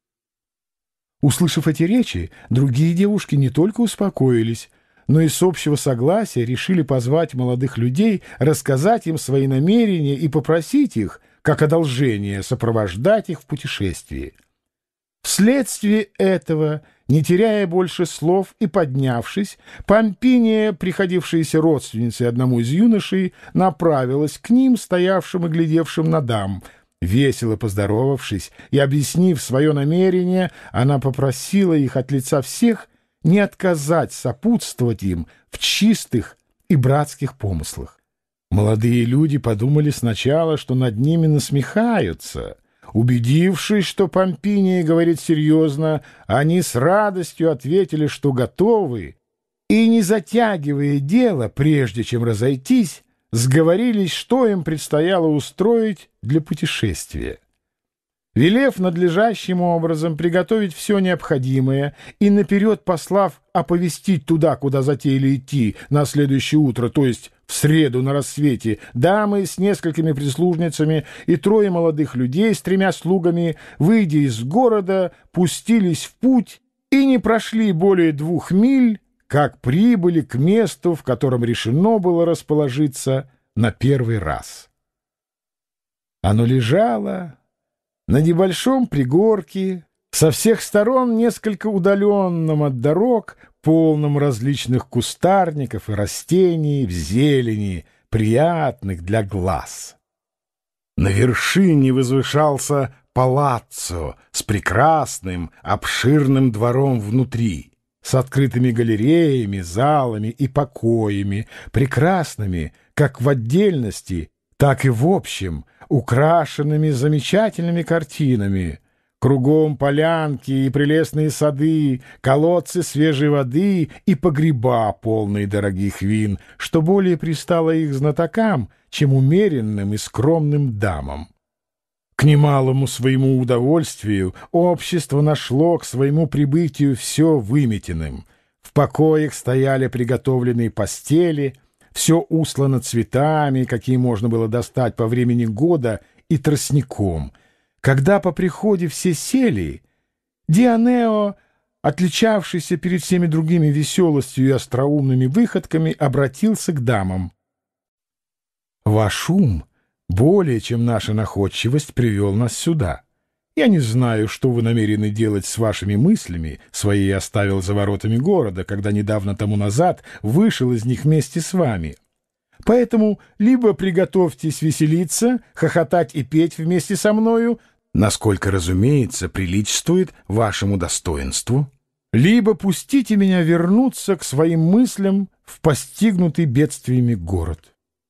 Услышав эти речи, другие девушки не только успокоились, но и с общего согласия решили позвать молодых людей, рассказать им свои намерения и попросить их, как одолжение, сопровождать их в путешествии. Вследствие этого, не теряя больше слов и поднявшись, Помпиния, приходившаяся родственницей одному из юношей, направилась к ним, стоявшим и глядевшим на дам. Весело поздоровавшись и объяснив свое намерение, она попросила их от лица всех не отказать сопутствовать им в чистых и братских помыслах. Молодые люди подумали сначала, что над ними насмехаются. Убедившись, что Помпиния говорит серьезно, они с радостью ответили, что готовы, и, не затягивая дело, прежде чем разойтись, сговорились, что им предстояло устроить для путешествия. Велев надлежащим образом приготовить все необходимое и наперед послав оповестить туда, куда затеяли идти на следующее утро, то есть в среду на рассвете, дамы с несколькими прислужницами и трое молодых людей с тремя слугами, выйдя из города, пустились в путь и не прошли более двух миль, как прибыли к месту, в котором решено было расположиться на первый раз. Оно лежало на небольшом пригорке, со всех сторон несколько удаленном от дорог, полном различных кустарников и растений в зелени, приятных для глаз. На вершине возвышался палаццо с прекрасным, обширным двором внутри, с открытыми галереями, залами и покоями, прекрасными как в отдельности, так и в общем, украшенными замечательными картинами. Кругом полянки и прелестные сады, колодцы свежей воды и погреба, полные дорогих вин, что более пристало их знатокам, чем умеренным и скромным дамам. К немалому своему удовольствию общество нашло к своему прибытию все выметенным. В покоях стояли приготовленные постели, все услано цветами, какие можно было достать по времени года, и тростником. Когда по приходе все сели, Дионео, отличавшийся перед всеми другими веселостью и остроумными выходками, обратился к дамам. «Ваш ум более чем наша находчивость привел нас сюда. Я не знаю, что вы намерены делать с вашими мыслями, свои я оставил за воротами города, когда недавно тому назад вышел из них вместе с вами. Поэтому либо приготовьтесь веселиться, хохотать и петь вместе со мною, насколько, разумеется, приличествует вашему достоинству, либо пустите меня вернуться к своим мыслям в постигнутый бедствиями город».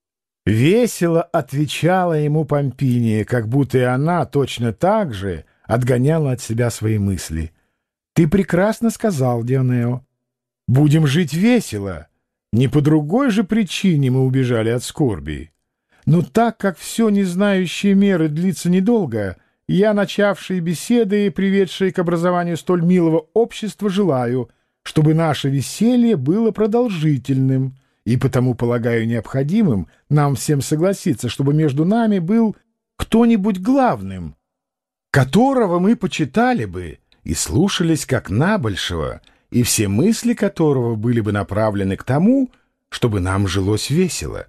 Весело отвечала ему Помпиния, как будто и она точно так же отгоняла от себя свои мысли. «Ты прекрасно сказал, Дионео. Будем жить весело. Не по другой же причине мы убежали от скорби. Но так как все не знающие меры длится недолго, я, начавший беседы, приведшие к образованию столь милого общества, желаю, чтобы наше веселье было продолжительным, и потому полагаю необходимым нам всем согласиться, чтобы между нами был кто-нибудь главным, которого мы почитали бы и слушались как набольшего, и все мысли которого были бы направлены к тому, чтобы нам жилось весело.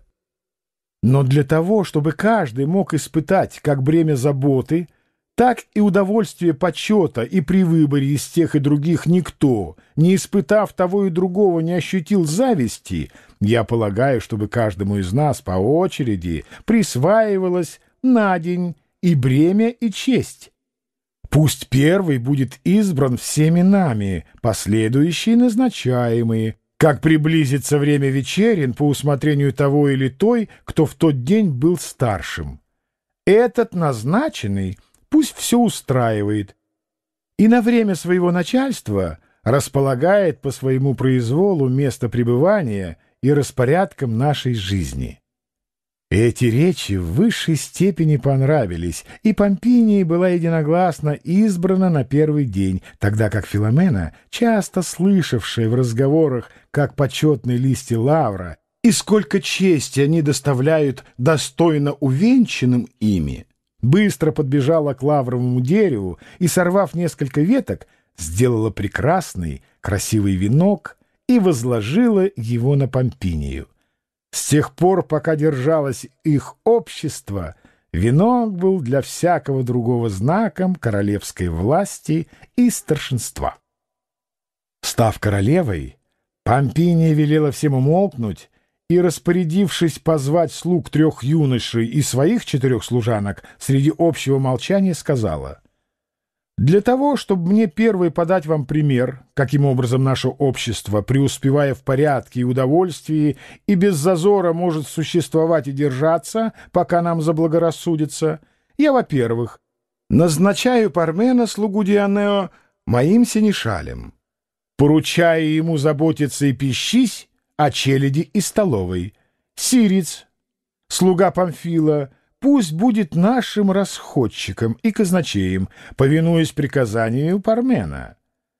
Но для того, чтобы каждый мог испытать как бремя заботы, так и удовольствие почета, и при выборе из тех и других никто, не испытав того и другого, не ощутил зависти, я полагаю, чтобы каждому из нас по очереди присваивалось на день и бремя, и честь. Пусть первый будет избран всеми нами, последующие назначаемые, как приблизится время вечерин по усмотрению того или той, кто в тот день был старшим. Этот назначенный пусть все устраивает и на время своего начальства располагает по своему произволу место пребывания и распорядком нашей жизни». Эти речи в высшей степени понравились, и Помпиния была единогласно избрана на первый день, тогда как Филомена, часто слышавшая в разговорах, как почетные листья лавра, и сколько чести они доставляют достойно увенчанным ими, быстро подбежала к лавровому дереву и, сорвав несколько веток, сделала прекрасный, красивый венок и возложила его на Помпинию. С тех пор, пока держалось их общество, венок был для всякого другого знаком королевской власти и старшинства. Став королевой, Помпиния велела всем умолкнуть и, распорядившись позвать слуг трех юношей и своих четырех служанок, среди общего молчания сказала: Для того, чтобы мне первой подать вам пример, каким образом наше общество, преуспевая в порядке и удовольствии, и без зазора может существовать и держаться, пока нам заблагорассудится, я, во-первых, назначаю Пармена, слугу Дионео, моим сенешалем, поручая ему заботиться и пищись о челяди и столовой. Сириц, слуга Памфила, пусть будет нашим расходчиком и казначеем, повинуясь приказанию Пармена.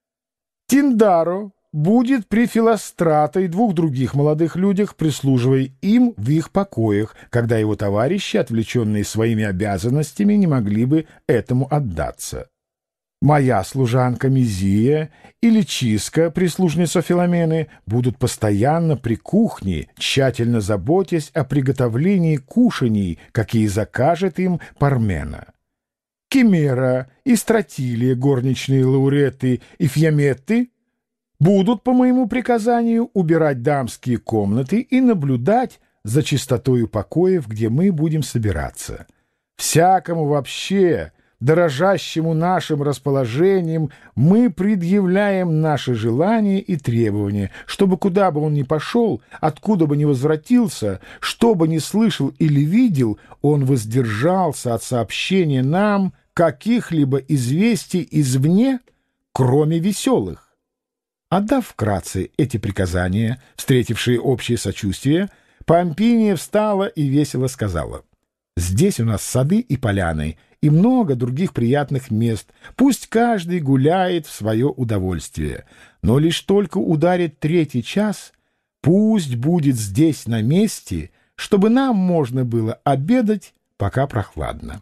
Тиндаро будет при Филострата и двух других молодых людях, прислуживая им в их покоях, когда его товарищи, отвлеченные своими обязанностями, не могли бы этому отдаться. Моя служанка Мизия или Чиска, прислужница Филомены, будут постоянно при кухне, тщательно заботясь о приготовлении кушаний, какие закажет им Пармена. Кимера и Стратилия, горничные Лауреты и Фьяметты, будут, по моему приказанию, убирать дамские комнаты и наблюдать за чистотою покоев, где мы будем собираться. Всякому вообще, дорожащему нашим расположением, мы предъявляем наши желания и требования, чтобы куда бы он ни пошел, откуда бы ни возвратился, что бы ни слышал или видел, он воздержался от сообщения нам каких-либо известий извне, кроме веселых. Отдав вкратце эти приказания, встретившие общее сочувствие, Помпиния встала и весело сказала: «Здесь у нас сады и поляны, и много других приятных мест. Пусть каждый гуляет в свое удовольствие. Но лишь только ударит третий час, пусть будет здесь на месте, чтобы нам можно было обедать, пока прохладно».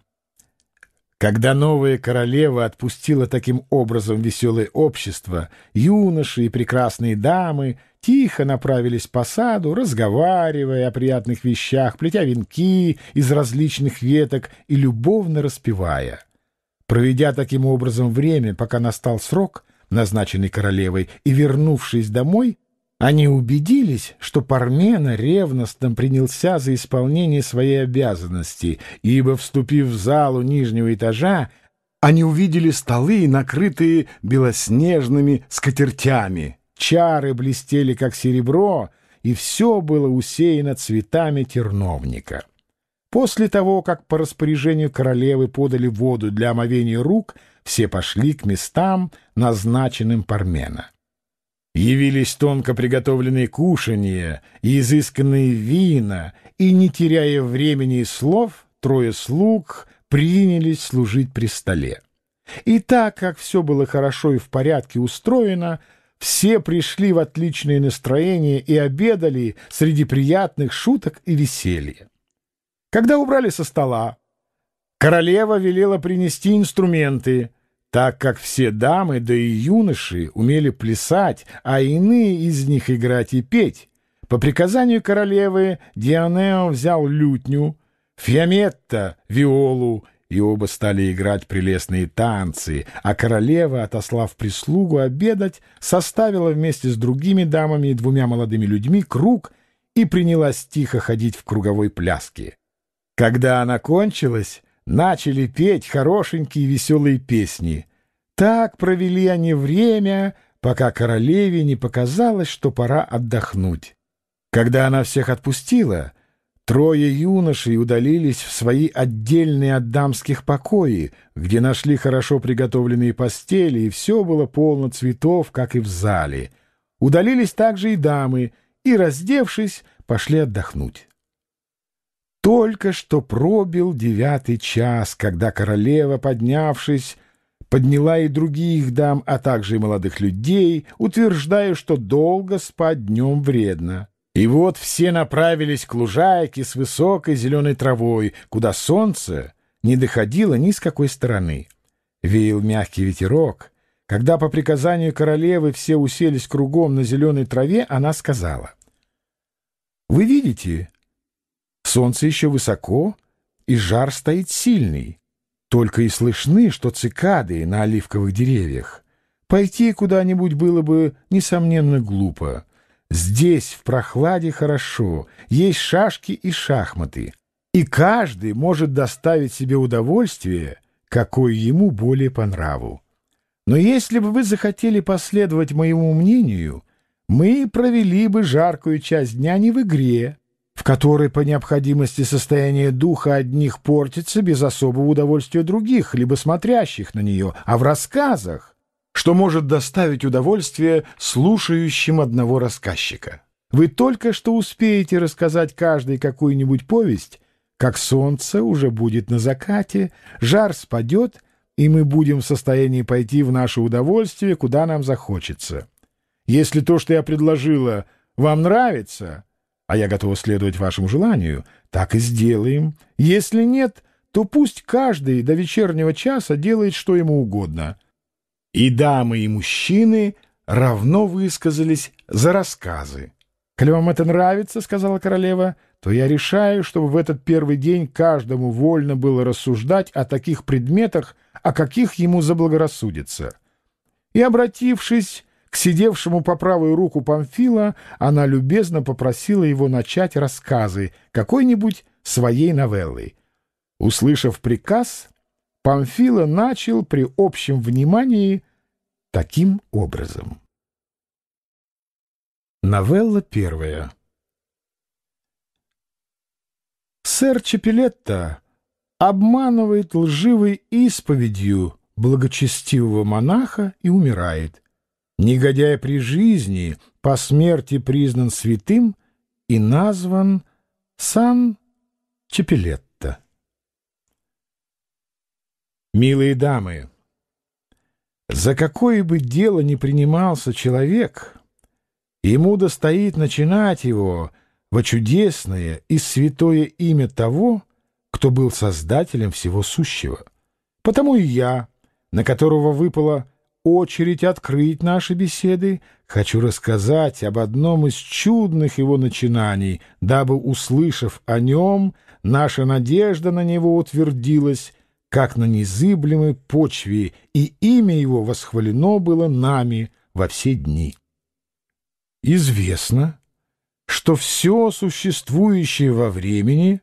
Когда новая королева отпустила таким образом веселое общество, юноши и прекрасные дамы тихо направились по саду, разговаривая о приятных вещах, плетя венки из различных веток и любовно распевая. Проведя таким образом время, пока настал срок, назначенный королевой, и вернувшись домой, они убедились, что Пармена ревностно принялся за исполнение своей обязанности, ибо, вступив в залу нижнего этажа, они увидели столы, накрытые белоснежными скатертями. Чары блестели, как серебро, и все было усеяно цветами терновника. После того, как по распоряжению королевы подали воду для омовения рук, все пошли к местам, назначенным Пармена. Явились тонко приготовленные кушанья и изысканные вина, и, не теряя времени и слов, трое слуг принялись служить при столе. И так как все было хорошо и в порядке устроено, все пришли в отличное настроение и обедали среди приятных шуток и веселья. Когда убрали со стола, королева велела принести инструменты, так как все дамы, да и юноши умели плясать, а иные из них играть и петь. По приказанию королевы Дионео взял лютню, Фьяметта — виолу, и оба стали играть прелестные танцы, а королева, отослав прислугу обедать, составила вместе с другими дамами и двумя молодыми людьми круг и принялась тихо ходить в круговой пляске. Когда она кончилась, начали петь хорошенькие веселые песни. Так провели они время, пока королеве не показалось, что пора отдохнуть. Когда она всех отпустила, трое юношей удалились в свои отдельные от дамских покои, где нашли хорошо приготовленные постели, и все было полно цветов, как и в зале. Удалились также и дамы, и, раздевшись, пошли отдохнуть. Только что пробил девятый час, когда королева, поднявшись, подняла и других дам, а также и молодых людей, утверждая, что долго спать днем вредно. И вот все направились к лужайке с высокой зеленой травой, куда солнце не доходило ни с какой стороны. Веял мягкий ветерок. Когда по приказанию королевы все уселись кругом на зеленой траве, она сказала: «Вы видите, солнце еще высоко, и жар стоит сильный. Только и слышны, что цикады на оливковых деревьях. Пойти куда-нибудь было бы, несомненно, глупо. Здесь в прохладе хорошо, есть шашки и шахматы, и каждый может доставить себе удовольствие, какое ему более по нраву. Но если бы вы захотели последовать моему мнению, мы провели бы жаркую часть дня не в игре, в которой по необходимости состояние духа одних портится без особого удовольствия других, либо смотрящих на нее, а в рассказах, что может доставить удовольствие слушающим одного рассказчика. Вы только что успеете рассказать каждый какую-нибудь повесть, как солнце уже будет на закате, жар спадет, и мы будем в состоянии пойти в наше удовольствие, куда нам захочется. Если то, что я предложила, вам нравится, а я готова следовать вашему желанию, так и сделаем. Если нет, то пусть каждый до вечернего часа делает, что ему угодно. И дамы, и мужчины равно высказались за рассказы. «Коли вам это нравится, — сказала королева, — то я решаю, чтобы в этот первый день каждому вольно было рассуждать о таких предметах, о каких ему заблагорассудится». И, обратившись к сидевшему по правую руку Памфила, она любезно попросила его начать рассказы какой-нибудь своей новеллой. Услышав приказ, Памфила начал при общем внимании таким образом. Новелла первая. Сэр Чапелетто обманывает лживой исповедью благочестивого монаха и умирает. Негодяй при жизни по смерти признан святым и назван Сан Чапелетто. Милые дамы, за какое бы дело ни принимался человек, ему достоит начинать его во чудесное и святое имя того, кто был создателем всего сущего. Потому и я, на которого выпала очередь открыть наши беседы, хочу рассказать об одном из чудных его начинаний, дабы, услышав о нем, наша надежда на него утвердилась, как на незыблемой почве, и имя его восхвалено было нами во все дни. Известно, что все существующее во времени,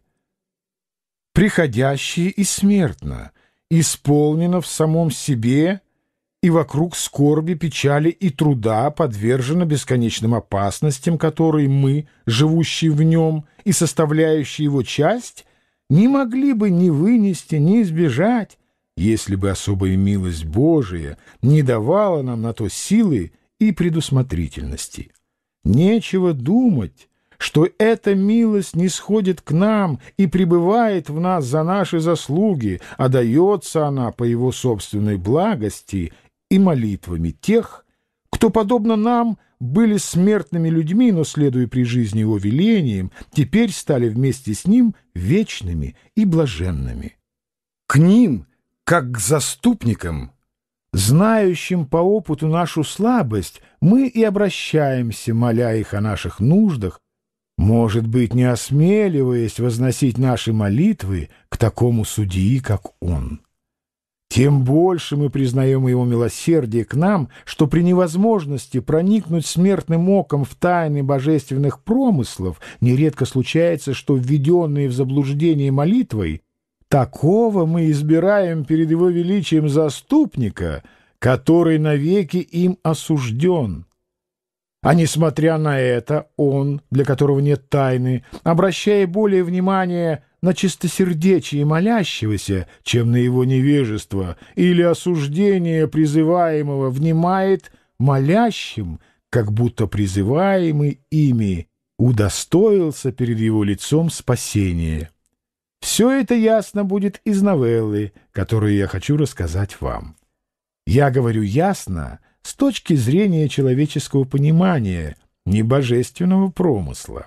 приходящее и смертно, исполнено в самом себе и вокруг скорби, печали и труда подвержено бесконечным опасностям, которые мы, живущие в нем и составляющие его часть, не могли бы ни вынести, ни избежать, если бы особая милость Божия не давала нам на то силы и предусмотрительности. Нечего думать, что эта милость нисходит к нам и пребывает в нас за наши заслуги, а дается она по его собственной благости и молитвами тех, кто, подобно нам, были смертными людьми, но, следуя при жизни его велениям, теперь стали вместе с ним вечными и блаженными. К ним, как к заступникам, знающим по опыту нашу слабость, мы и обращаемся, моля их о наших нуждах, может быть, не осмеливаясь возносить наши молитвы к такому судьи, как он. Тем больше мы признаем его милосердие к нам, что при невозможности проникнуть смертным оком в тайны божественных промыслов нередко случается, что, введенные в заблуждение молитвой, такого мы избираем перед его величием заступника, который навеки им осужден. А несмотря на это, он, для которого нет тайны, обращая более внимание на чистосердечие молящегося, чем на его невежество или осуждение призываемого, внимает молящим, как будто призываемый ими удостоился перед его лицом спасения. Все это ясно будет из новеллы, которую я хочу рассказать вам. Я говорю ясно с точки зрения человеческого понимания, не божественного промысла.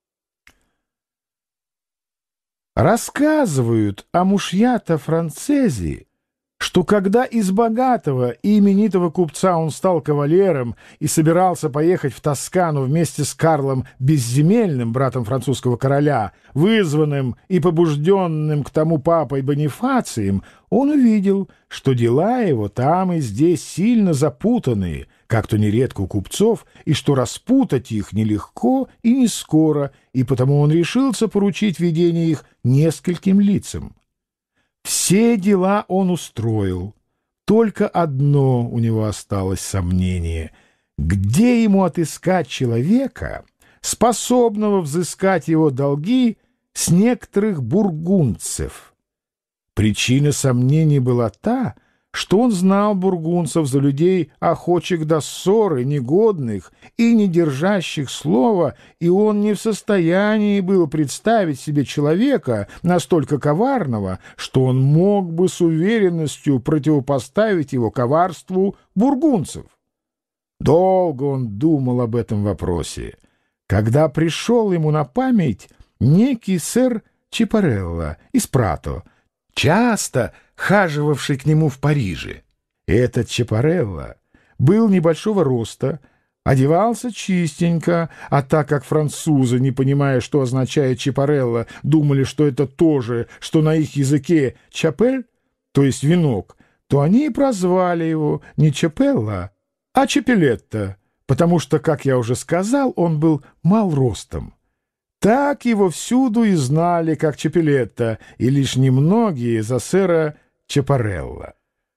Рассказывают о мушьято Францези, что когда из богатого и именитого купца он стал кавалером и собирался поехать в Тоскану вместе с Карлом Безземельным, братом французского короля, вызванным и побужденным к тому папой Бонифацием, он увидел, что дела его там и здесь сильно запутанные, как то нередко у купцов, и что распутать их нелегко и не скоро, и потому он решился поручить ведение их нескольким лицам. Все дела он устроил, Только одно у него осталось сомнение: где ему отыскать человека, способного взыскать его долги с некоторых бургундцев? Причина сомнений была та, что он знал бургундцев за людей, охочих до ссоры, негодных и не держащих слова, и он не в состоянии был представить себе человека настолько коварного, что он мог бы с уверенностью противопоставить его коварству бургундцев. Долго он думал об этом вопросе, когда пришел ему на память некий сэр Чипарелло из Прато, часто хаживавший к нему в Париже. Этот Чипарелло был небольшого роста, одевался чистенько, а так как французы, не понимая, что означает Чипарелло, думали, что это то же, что на их языке чапель, то есть венок, то они и прозвали его не Чапелло, а Чапелетто, потому что, как я уже сказал, он был мал ростом. Так его всюду и знали, как Чапелетто, и лишь немногие за сэра Чапарелло.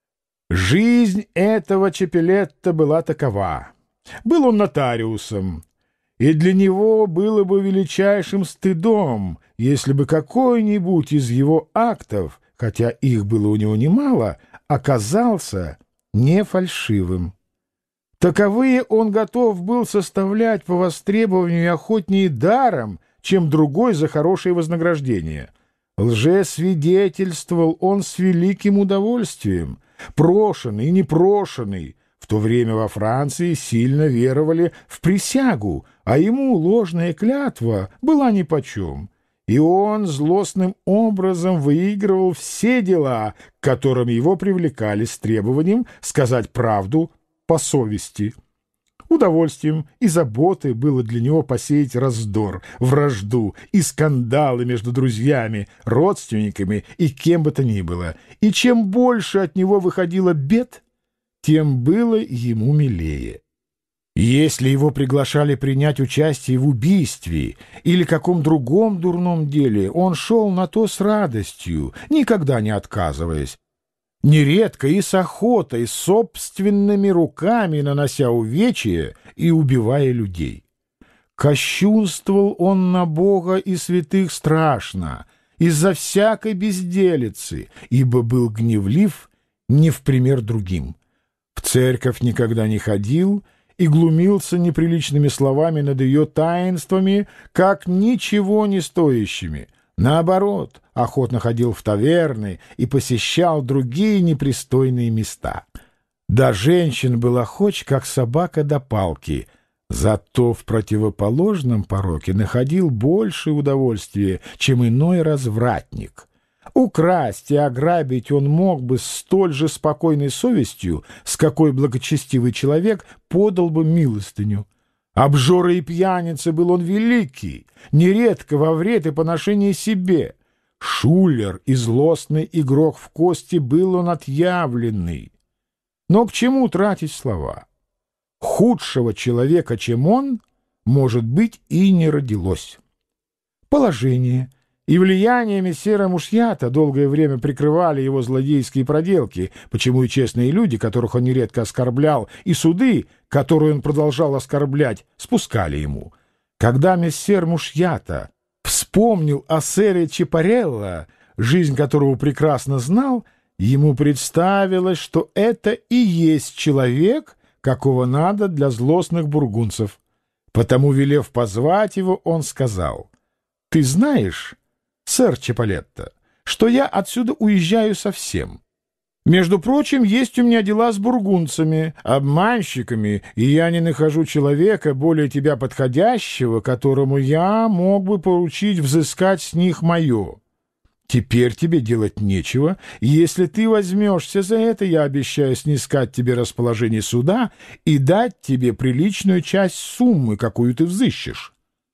Жизнь этого Чапелетто была такова. Был он нотариусом, и для него было бы величайшим стыдом, если бы какой-нибудь из его актов, хотя их было у него немало, оказался не фальшивым. Таковые он готов был составлять по востребованию охотнее даром, чем другой за хорошее вознаграждение. Лжесвидетельствовал он с великим удовольствием. Прошенный и непрошенный в то время во Франции сильно веровали в присягу, а ему ложная клятва была нипочем. И он злостным образом выигрывал все дела, к которым его привлекали с требованием сказать правду по совести. Удовольствием и заботой было для него посеять раздор, вражду и скандалы между друзьями, родственниками и кем бы то ни было. И чем больше от него выходило бед, тем было ему милее. Если его приглашали принять участие в убийстве или каком другом дурном деле, он шел на то с радостью, никогда не отказываясь, нередко и с охотой, собственными руками нанося увечья и убивая людей. Кощунствовал он на Бога и святых страшно, из-за всякой безделицы, ибо был гневлив не в пример другим. В церковь никогда не ходил и глумился неприличными словами над ее таинствами, как ничего не стоящими. Наоборот, охотно ходил в таверны и посещал другие непристойные места. До женщин был охоч, как собака до палки, зато в противоположном пороке находил больше удовольствия, чем иной развратник. Украсть и ограбить он мог бы с столь же спокойной совестью, с какой благочестивый человек подал бы милостыню. Обжора и пьяница был он великий, нередко во вред и поношение себе. Шулер и злостный игрок в кости был он отъявленный. Но к чему тратить слова? Худшего человека, чем он, может быть, и не родилось. Положение и влияние мессера Мушьята долгое время прикрывали его злодейские проделки, почему и честные люди, которых он нередко оскорблял, и суды, которые он продолжал оскорблять, спускали ему. Когда мессер Мушьята вспомнил о сэре Чипарелло, жизнь которого прекрасно знал, ему представилось, что это и есть человек, какого надо для злостных бургундцев. Потому, велев позвать его, он сказал: «Ты знаешь, сэр Чипалетто, что я отсюда уезжаю совсем. Между прочим, есть у меня дела с бургундцами, обманщиками, и я не нахожу человека, более тебя подходящего, которому я мог бы поручить взыскать с них мое. Теперь тебе делать нечего, и если ты возьмешься за это, я обещаю снискать тебе расположение суда и дать тебе приличную часть суммы, какую ты взыщешь».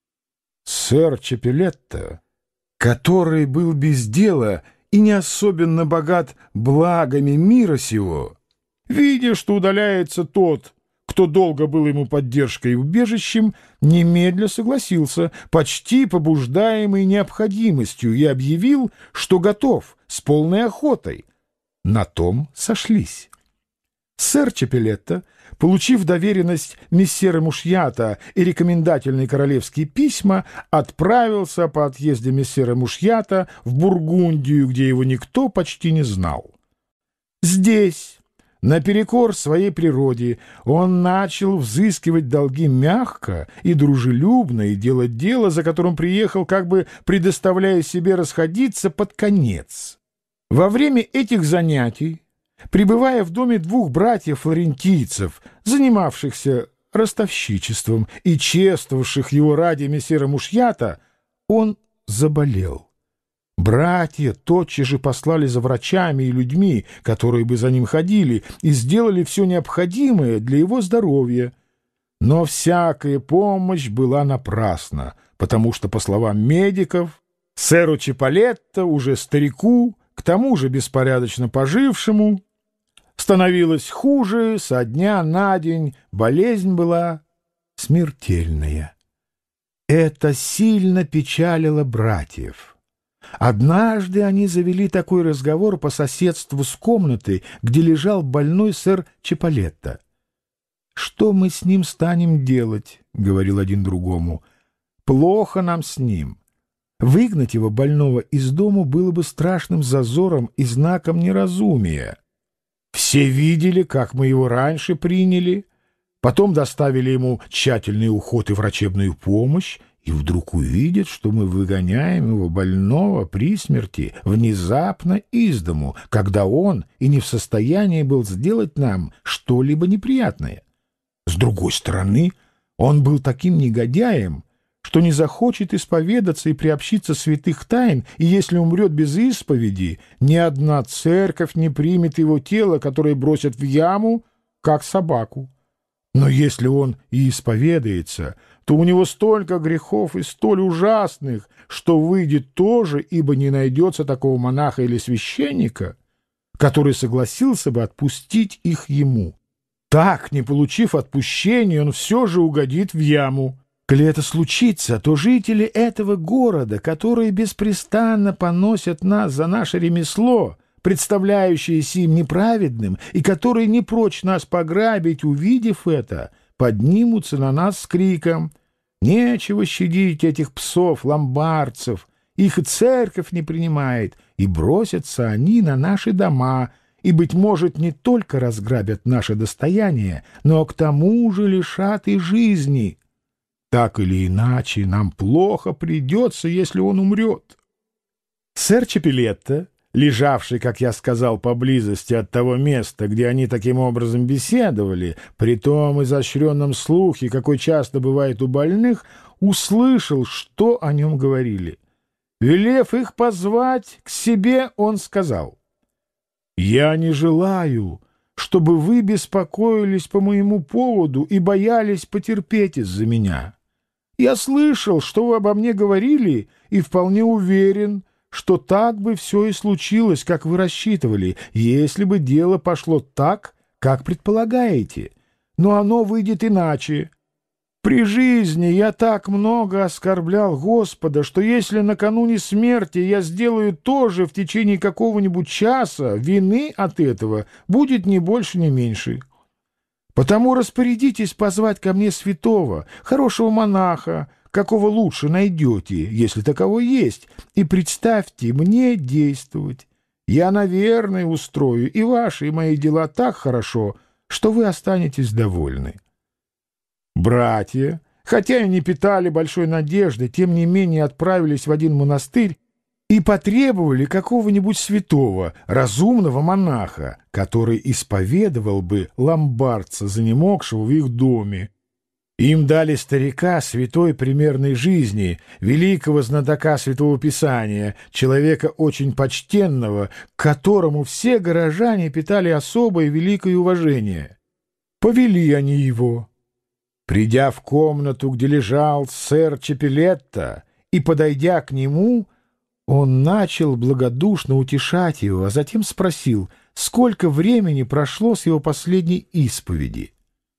Сэр Чапелетто, который был без дела и не особенно богат благами мира сего, видя, что удаляется тот, кто долго был ему поддержкой и убежищем, немедля согласился, почти побуждаемый необходимостью, и объявил, что готов с полной охотой. На том сошлись. Сэр Чапелетто, получив доверенность мессера Мушьята и рекомендательные королевские письма, отправился по отъезде мессера Мушьята в Бургундию, где его никто почти не знал. Здесь, наперекор своей природе, он начал взыскивать долги мягко и дружелюбно и делать дело, за которым приехал, как бы предоставляя себе расходиться под конец. Во время этих занятий, пребывая в доме двух братьев-флорентийцев, занимавшихся ростовщичеством и чествовавших его ради мессера Мушьята, он заболел. Братья тотчас же послали за врачами и людьми, которые бы за ним ходили, и сделали все необходимое для его здоровья. Но всякая помощь была напрасна, потому что, по словам медиков, сэру Чапелетто, уже старику, к тому же беспорядочно пожившему, становилось хуже со дня на день, болезнь была смертельная. Это сильно печалило братьев. Однажды они завели такой разговор по соседству с комнатой, где лежал больной сэр Чапелетто. «Что мы с ним станем делать?» — говорил один другому. «Плохо нам с ним. Выгнать его больного из дому было бы страшным зазором и знаком неразумия. Все видели, как мы его раньше приняли, потом доставили ему тщательный уход и врачебную помощь, и вдруг увидят, что мы выгоняем его больного при смерти внезапно из дому, когда он и не в состоянии был сделать нам что-либо неприятное. С другой стороны, он был таким негодяем, что не захочет исповедаться и приобщиться святых тайн, и если умрет без исповеди, ни одна церковь не примет его тело, которое бросят в яму, как собаку. Но если он и исповедается, то у него столько грехов и столь ужасных, что выйдет тоже, ибо не найдется такого монаха или священника, который согласился бы отпустить их ему. Так, не получив отпущения, он все же угодит в яму. Коли это случится, то жители этого города, которые беспрестанно поносят нас за наше ремесло, представляющиеся им неправедным, и которые не прочь нас пограбить, увидев это, поднимутся на нас с криком: «Нечего щадить этих псов, ломбардцев, их и церковь не принимает», и бросятся они на наши дома, и, быть может, не только разграбят наше достояние, но к тому же лишат и жизни. Так или иначе, нам плохо придется, если он умрет. Сэр Чапелетто, лежавший, как я сказал, поблизости от того места, где они таким образом беседовали, при том изощренном слухе, какой часто бывает у больных, услышал, что о нем говорили. Велев их позвать к себе, он сказал: «Я не желаю, чтобы вы беспокоились по моему поводу и боялись потерпеть из-за меня. Я слышал, что вы обо мне говорили, и вполне уверен, что так бы все и случилось, как вы рассчитывали, если бы дело пошло так, как предполагаете. Но оно выйдет иначе. При жизни я так много оскорблял Господа, что если накануне смерти я сделаю то же в течение какого-нибудь часа, вины от этого будет ни больше, ни меньше. Потому распорядитесь позвать ко мне святого, хорошего монаха, какого лучше найдете, если таково есть, и представьте мне действовать. Я, наверное, устрою и ваши, и мои дела так хорошо, что вы останетесь довольны». Братья, хотя и не питали большой надежды, тем не менее отправились в один монастырь и потребовали какого-нибудь святого, разумного монаха, который исповедовал бы ломбардца, занемогшего в их доме. Им дали старика святой примерной жизни, великого знатока Святого Писания, человека очень почтенного, к которому все горожане питали особое великое уважение. Повели они его. Придя в комнату, где лежал сэр Чапелетто, и подойдя к нему, он начал благодушно утешать его, а затем спросил, сколько времени прошло с его последней исповеди.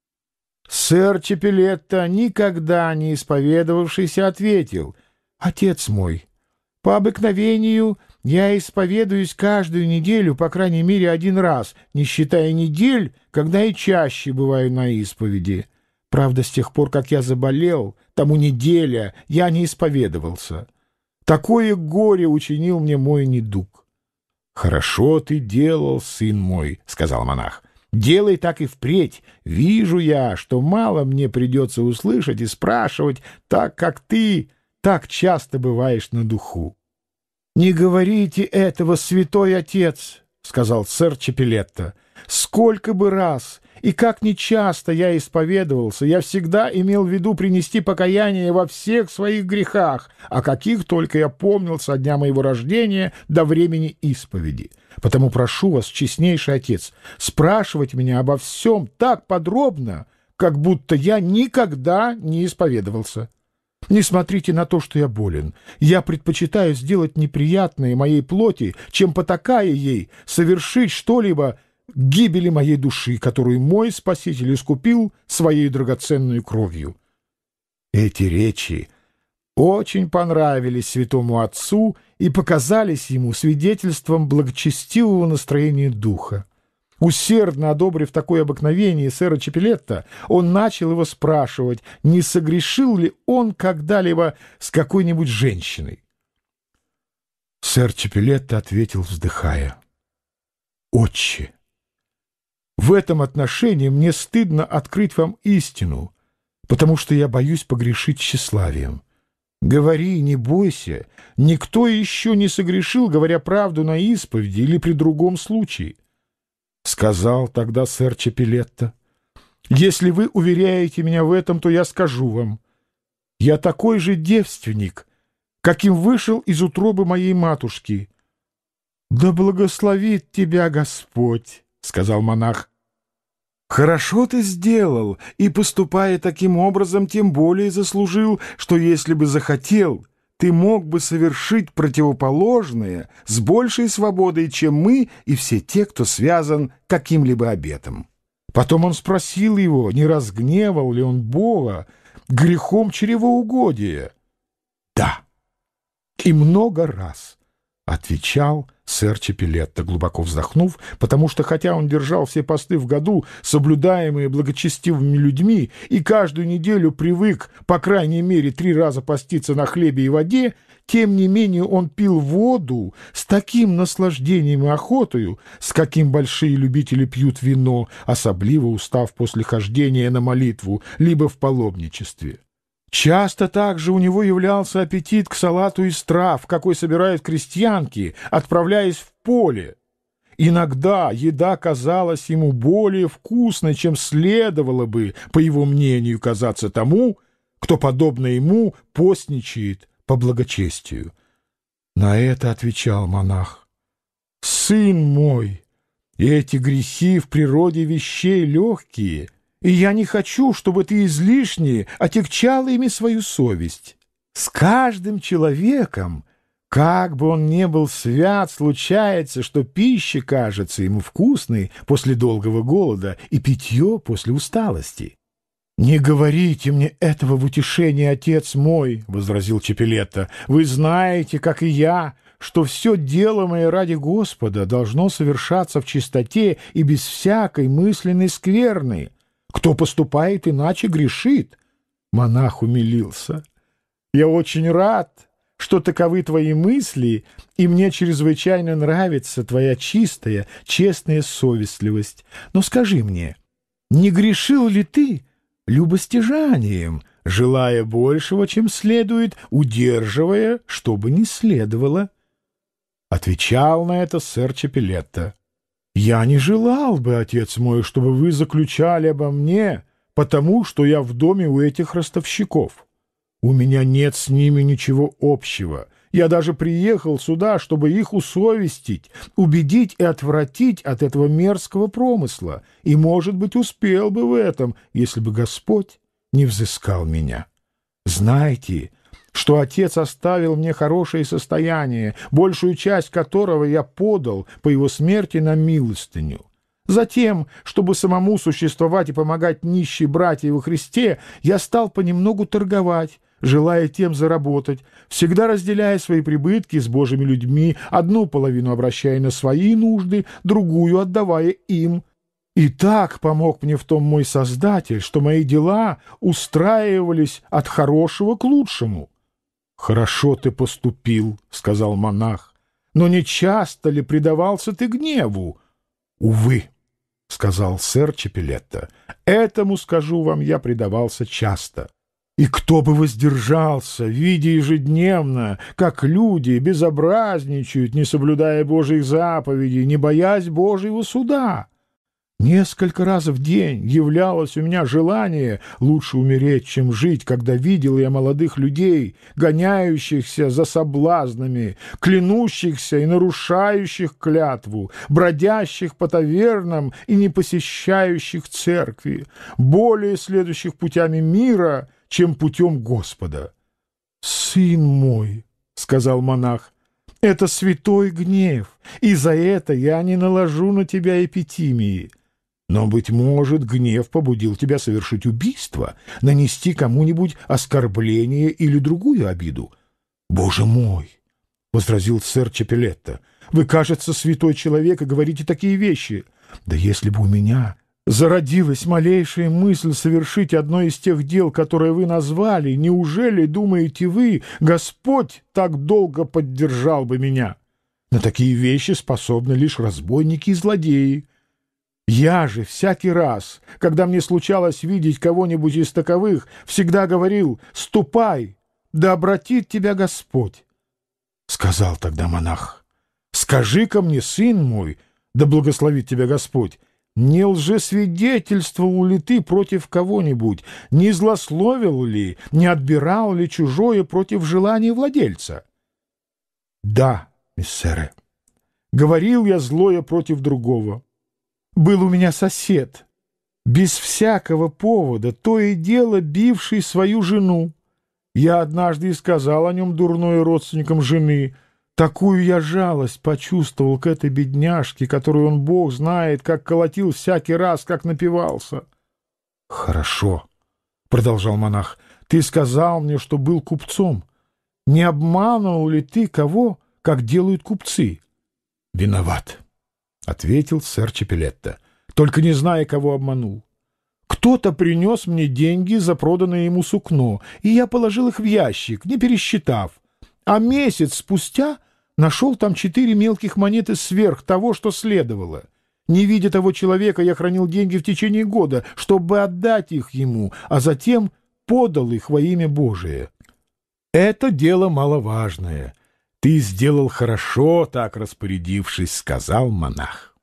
Сэр Чапелетто, никогда не исповедовавшийся, ответил: «Отец мой, по обыкновению я исповедуюсь каждую неделю, по крайней мере, один раз, не считая недель, когда и чаще бываю на исповеди. Правда, с тех пор, как я заболел, тому неделя, я не исповедовался. Такое горе учинил мне мой недуг. — Хорошо ты делал, сын мой, — сказал монах. — Делай так и впредь. Вижу я, что мало мне придется услышать и спрашивать, так как ты так часто бываешь на духу. — Не говорите этого, святой отец, — сказал сэр Чапелетто. — Сколько бы раз и как нечасто я исповедовался, я всегда имел в виду принести покаяние во всех своих грехах, о каких только я помнил со дня моего рождения до времени исповеди. Потому прошу вас, честнейший отец, спрашивать меня обо всем так подробно, как будто я никогда не исповедовался. Не смотрите на то, что я болен. Я предпочитаю сделать неприятное моей плоти, чем, потакая ей, совершить что-либо к гибели моей души, которую мой Спаситель искупил своей драгоценной кровью. Эти речи очень понравились святому отцу и показались ему свидетельством благочестивого настроения духа. Усердно одобрив такое обыкновение сэра Чапелетто, он начал его спрашивать, не согрешил ли он когда-либо с какой-нибудь женщиной. Сэр Чапелетто ответил, вздыхая: «Отче, в этом отношении мне стыдно открыть вам истину, потому что я боюсь погрешить тщеславием. Говори, не бойся, никто еще не согрешил, говоря правду на исповеди или при другом случае». Сказал тогда сэр Чапелетто: «Если вы уверяете меня в этом, то я скажу вам. Я такой же девственник, каким вышел из утробы моей матушки». «Да благословит тебя Господь», — сказал монах. «Хорошо ты сделал, и, поступая таким образом, тем более заслужил, что, если бы захотел, ты мог бы совершить противоположное с большей свободой, чем мы и все те, кто связан каким-либо обетом». Потом он спросил его, не разгневал ли он Бога грехом чревоугодия. «Да, и много раз», — отвечал сэр Чапелетто, глубоко вздохнув, потому что, хотя он держал все посты в году, соблюдаемые благочестивыми людьми, и каждую неделю привык, по крайней мере, три раза поститься на хлебе и воде, тем не менее он пил воду с таким наслаждением и охотою, с каким большие любители пьют вино, особливо устав после хождения на молитву, либо в паломничестве. Часто также у него являлся аппетит к салату из трав, какой собирают крестьянки, отправляясь в поле. Иногда еда казалась ему более вкусной, чем следовало бы, по его мнению, казаться тому, кто, подобно ему, постничает по благочестию. На это отвечал монах: «Сын мой, эти грехи в природе вещей легкие, и я не хочу, чтобы ты излишне отягчала ими свою совесть. С каждым человеком, как бы он ни был свят, случается, что пища кажется ему вкусной после долгого голода и питье после усталости». «Не говорите мне этого в утешение, отец мой», — возразил Чапелетто. «Вы знаете, как и я, что все делаемое ради Господа должно совершаться в чистоте и без всякой мысленной скверны. Кто поступает иначе, грешит». Монах умилился. «Я очень рад, что таковы твои мысли, и мне чрезвычайно нравится твоя чистая, честная совестливость. Но скажи мне, не грешил ли ты любостяжанием, желая большего, чем следует, удерживая, что бы ни следовало?» Отвечал на это сэр Чапелетто: «Я не желал бы, отец мой, чтобы вы заключали обо мне, потому что я в доме у этих ростовщиков. У меня нет с ними ничего общего. Я даже приехал сюда, чтобы их усовестить, убедить и отвратить от этого мерзкого промысла, и, может быть, успел бы в этом, если бы Господь не взыскал меня. Знайте, что отец оставил мне хорошее состояние, большую часть которого я подал по его смерти на милостыню. Затем, чтобы самому существовать и помогать нищим братьям во Христе, я стал понемногу торговать, желая тем заработать, всегда разделяя свои прибытки с Божьими людьми, одну половину обращая на свои нужды, другую отдавая им. И так помог мне в том мой Создатель, что мои дела устраивались от хорошего к лучшему. — Хорошо ты поступил, — сказал монах, — но не часто ли предавался ты гневу? — Увы, — сказал сэр Чапелетто, — этому, скажу вам, я предавался часто. И кто бы воздержался, видя ежедневно, как люди безобразничают, не соблюдая Божьих заповедей, не боясь Божьего суда? Несколько раз в день являлось у меня желание лучше умереть, чем жить, когда видел я молодых людей, гоняющихся за соблазнами, клянущихся и нарушающих клятву, бродящих по тавернам и не посещающих церкви, более следующих путями мира, чем путем Господа. — Сын мой, — сказал монах, — это святой гнев, и за это я не наложу на тебя эпитимии. Но, быть может, гнев побудил тебя совершить убийство, нанести кому-нибудь оскорбление или другую обиду. — Боже мой! — возразил сэр Чапелетто. — Вы, кажется, святой человек и говорите такие вещи. Да если бы у меня зародилась малейшая мысль совершить одно из тех дел, которые вы назвали, неужели, думаете вы, Господь так долго поддержал бы меня? На такие вещи способны лишь разбойники и злодеи. Я же всякий раз, когда мне случалось видеть кого-нибудь из таковых, всегда говорил: «Ступай, да обратит тебя Господь». Сказал тогда монах: «Скажи-ка мне, сын мой, да благословит тебя Господь, не лжесвидетельствовал ли ты против кого-нибудь, не злословил ли, не отбирал ли чужое против желания владельца?» «Да, миссере, говорил я злое против другого. Был у меня сосед, без всякого повода, то и дело бивший свою жену. Я однажды и сказал о нем дурное родственникам жены. Такую я жалость почувствовал к этой бедняжке, которую он, Бог знает, как колотил всякий раз, как напивался». «Хорошо», — продолжал монах, — «ты сказал мне, что был купцом. Не обманывал ли ты кого, как делают купцы?» «Виноват», — ответил сэр Чапелетто, — «только не зная, кого обманул. Кто-то принес мне деньги за проданное ему сукно, и я положил их в ящик, не пересчитав, а месяц спустя нашел там четыре мелких монеты сверх того, что следовало. Не видя того человека, я хранил деньги в течение года, чтобы отдать их ему, а затем подал их во имя Божие. Это дело маловажное. Ты сделал хорошо, так распорядившись, — сказал монах.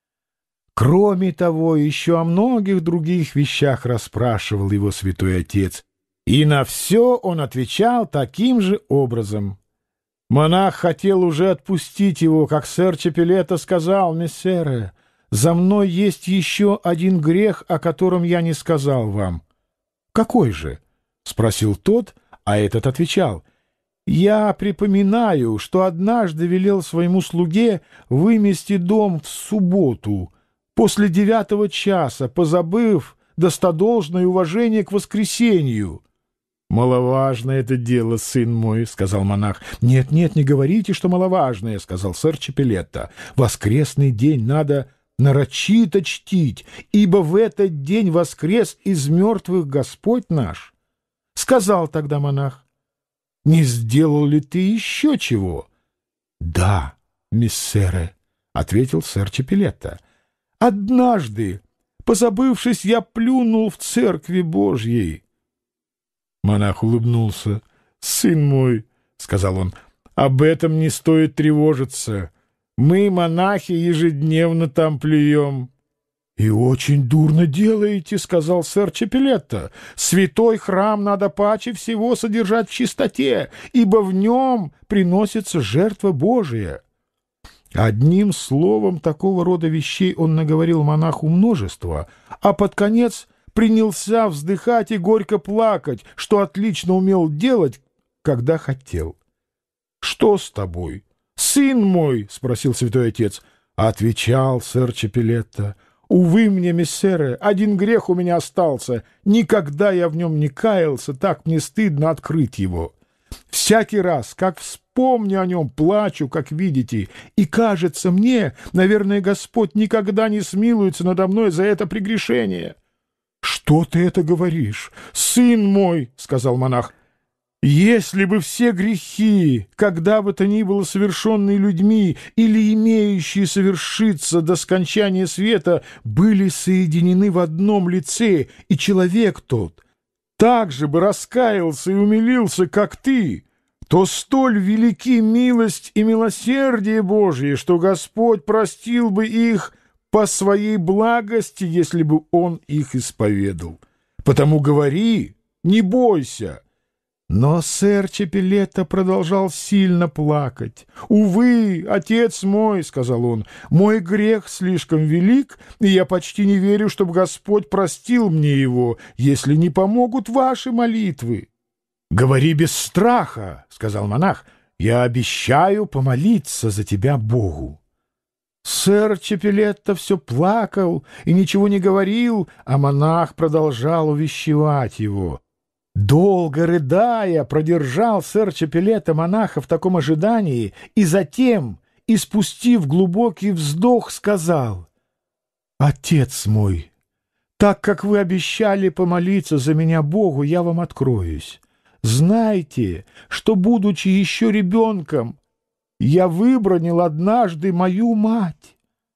Кроме того, еще о многих других вещах расспрашивал его святой отец, и на все он отвечал таким же образом. Монах хотел уже отпустить его, как сэр Чапелетто сказал: «Мессере, за мной есть еще один грех, о котором я не сказал вам». «Какой же?» — спросил тот, а этот отвечал: «Я припоминаю, что однажды велел своему слуге вымести дом в субботу после девятого часа, позабыв достодолжное уважение к воскресенью». «Маловажное это дело, сын мой», — сказал монах. «Нет, нет, не говорите, что маловажное», — сказал сэр Чапелетто. «Воскресный день надо нарочито чтить, ибо в этот день воскрес из мертвых Господь наш». Сказал тогда монах: «Не сделал ли ты еще чего?» «Да, миссере», — ответил сэр Чапелетто. «Однажды, позабывшись, я плюнул в церкви Божьей». Монах улыбнулся. «Сын мой, — сказал он, — об этом не стоит тревожиться. Мы, монахи, ежедневно там плюем». «И очень дурно делаете, — сказал сэр Чапелетто. — Святой храм надо паче всего содержать в чистоте, ибо в нем приносится жертва Божия». Одним словом, такого рода вещей он наговорил монаху множество, а под конец принялся вздыхать и горько плакать, что отлично умел делать, когда хотел. «Что с тобой, сын мой?» — спросил святой отец. Отвечал сэр Чапелетто: Увы мне, мессеры, один грех у меня остался. Никогда я в нем не каялся, так мне стыдно открыть его. Всякий раз, как вспомню о нем, плачу, как видите, и кажется мне, наверное, Господь никогда не смилуется надо мной за это прегрешение». «Что ты это говоришь, сын мой?» — сказал монах. «Если бы все грехи, когда бы то ни было совершенные людьми или имеющие совершиться до скончания света, были соединены в одном лице, и человек тот так же бы раскаялся и умилился, как ты, то столь велики милость и милосердие Божье, что Господь простил бы их по своей благости, если бы Он их исповедал. Потому говори, не бойся». Но сэр Чапелетто продолжал сильно плакать. «Увы, отец мой, — сказал он, — мой грех слишком велик, и я почти не верю, чтобы Господь простил мне его, если не помогут ваши молитвы». «Говори без страха, — сказал монах, — я обещаю помолиться за тебя Богу». Сэр Чапелетто все плакал и ничего не говорил, а монах продолжал увещевать его. Долго рыдая, продержал сэр Чапелетто монаха в таком ожидании и затем, испустив глубокий вздох, сказал: «Отец мой, так как вы обещали помолиться за меня Богу, я вам откроюсь. Знайте, что, будучи еще ребенком, я выбранил однажды мою мать».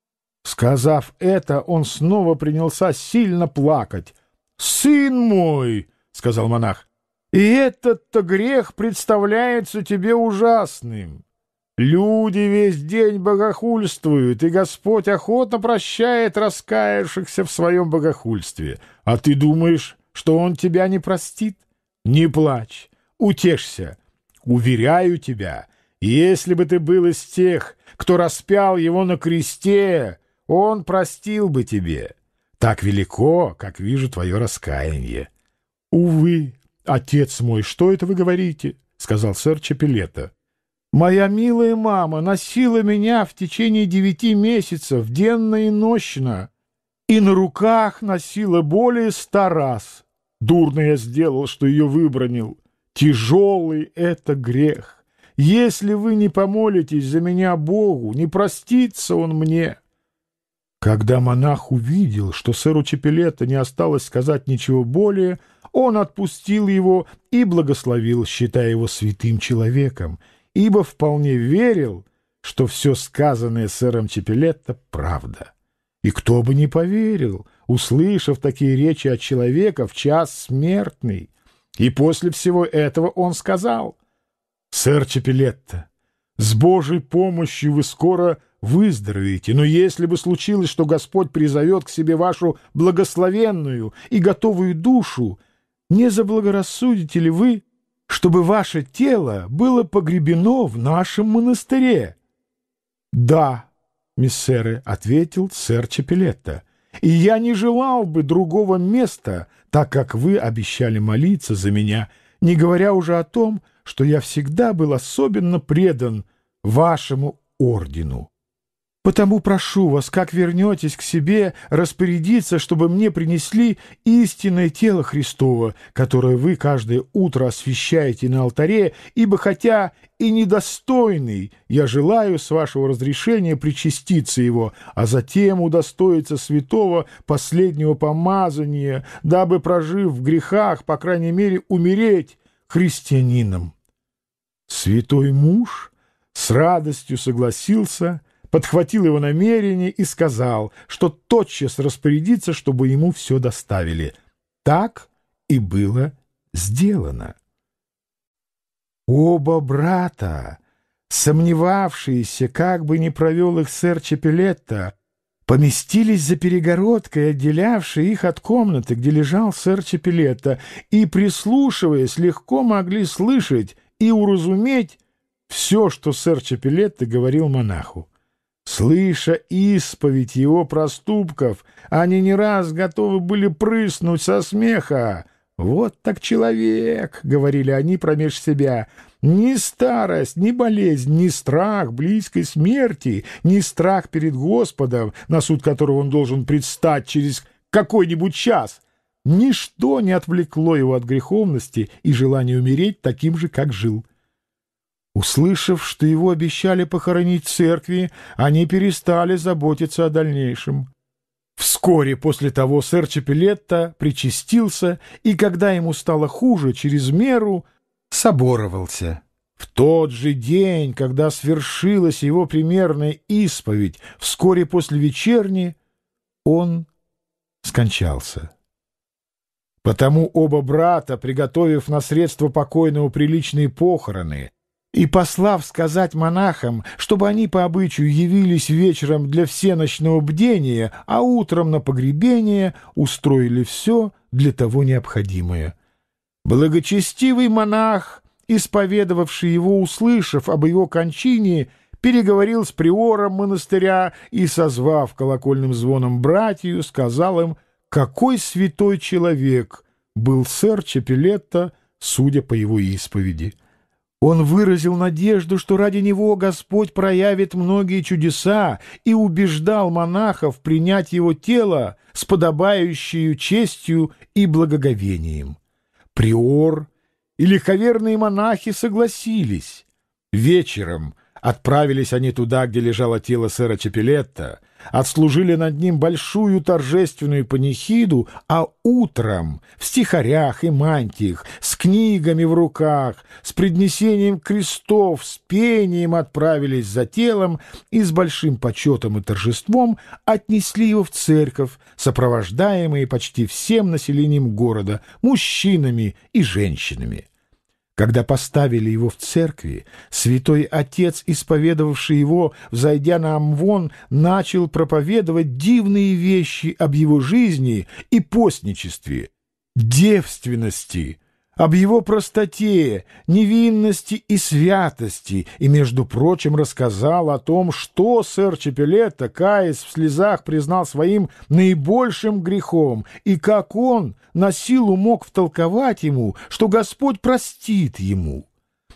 Сказав это, он снова принялся сильно плакать. «Сын мой, — сказал монах, — и этот-то грех представляется тебе ужасным. Люди весь день богохульствуют, и Господь охотно прощает раскаявшихся в своем богохульстве. А ты думаешь, что Он тебя не простит? Не плачь, утешься. Уверяю тебя, если бы ты был из тех, кто распял Его на кресте, Он простил бы тебе. Так велико, как вижу, твое раскаяние». «Увы, отец мой, что это вы говорите?» — сказал сэр Чапелетто. «Моя милая мама носила меня в течение девяти месяцев, денно и нощно, и на руках носила более ста раз. Дурно я сделал, что ее выбранил. Тяжелый это грех. Если вы не помолитесь за меня Богу, не простится он мне». Когда монах увидел, что сэру Чапелетто не осталось сказать ничего более, он отпустил его и благословил, считая его святым человеком, ибо вполне верил, что все сказанное сэром Чапелетто — правда. И кто бы не поверил, услышав такие речи от человека в час смертный. И после всего этого он сказал: «Сэр Чапелетто, с Божьей помощью вы скоро выздоровеете, но если бы случилось, что Господь призовет к себе вашу благословенную и готовую душу, не заблагорассудите ли вы, чтобы ваше тело было погребено в нашем монастыре?» «Да, мессеры, — ответил сэр Чапелетто, — и я не желал бы другого места, так как вы обещали молиться за меня, не говоря уже о том, что я всегда был особенно предан вашему ордену. Потому прошу вас, как вернетесь к себе, распорядиться, чтобы мне принесли истинное тело Христово, которое вы каждое утро освящаете на алтаре, ибо хотя и недостойный, я желаю с вашего разрешения причаститься его, а затем удостоиться святого последнего помазания, дабы, прожив в грехах, по крайней мере, умереть христианином». Святой муж с радостью согласился, подхватил его намерение и сказал, что тотчас распорядится, чтобы ему все доставили. Так и было сделано. Оба брата, сомневавшиеся, как бы не провел их сэр Чапелетто, поместились за перегородкой, отделявшей их от комнаты, где лежал сэр Чапелетто, и, прислушиваясь, легко могли слышать и уразуметь все, что сэр Чапелетто говорил монаху. Слыша исповедь его проступков, они не раз готовы были прыснуть со смеха. «Вот так человек», — говорили они промеж себя, — «ни старость, ни болезнь, ни страх близкой смерти, ни страх перед Господом, на суд которого он должен предстать через какой-нибудь час, ничто не отвлекло его от греховности и желания умереть таким же, как жил». Услышав, что его обещали похоронить в церкви, они перестали заботиться о дальнейшем. Вскоре после того сэр Чапелетто причастился, и когда ему стало хуже через меру, соборовался. В тот же день, когда свершилась его примерная исповедь, вскоре после вечерни, он скончался. Потому оба брата, приготовив на средства покойного приличные похороны, и послав сказать монахам, чтобы они по обычаю явились вечером для всеночного бдения, а утром на погребение, устроили все для того необходимое. Благочестивый монах, исповедовавший его, услышав об его кончине, переговорил с приором монастыря и, созвав колокольным звоном братью, сказал им, какой святой человек был сэр Чапелетто, судя по его исповеди. Он выразил надежду, что ради него Господь проявит многие чудеса, и убеждал монахов принять его тело с подобающей честью и благоговением. Приор и легковерные монахи согласились. Вечером отправились они туда, где лежало тело сэра Чапелетто, отслужили над ним большую торжественную панихиду, а утром в стихарях и мантиях, с книгами в руках, с преднесением крестов, с пением отправились за телом и с большим почетом и торжеством отнесли его в церковь, сопровождаемые почти всем населением города, мужчинами и женщинами. Когда поставили его в церкви, святой отец, исповедовавший его, взойдя на амвон, начал проповедовать дивные вещи об его жизни и постничестве, девственности, об его простоте, невинности и святости, и, между прочим, рассказал о том, что сэр Чапелетто, каясь в слезах, признал своим наибольшим грехом, и как он на силу мог втолковать ему, что Господь простит ему.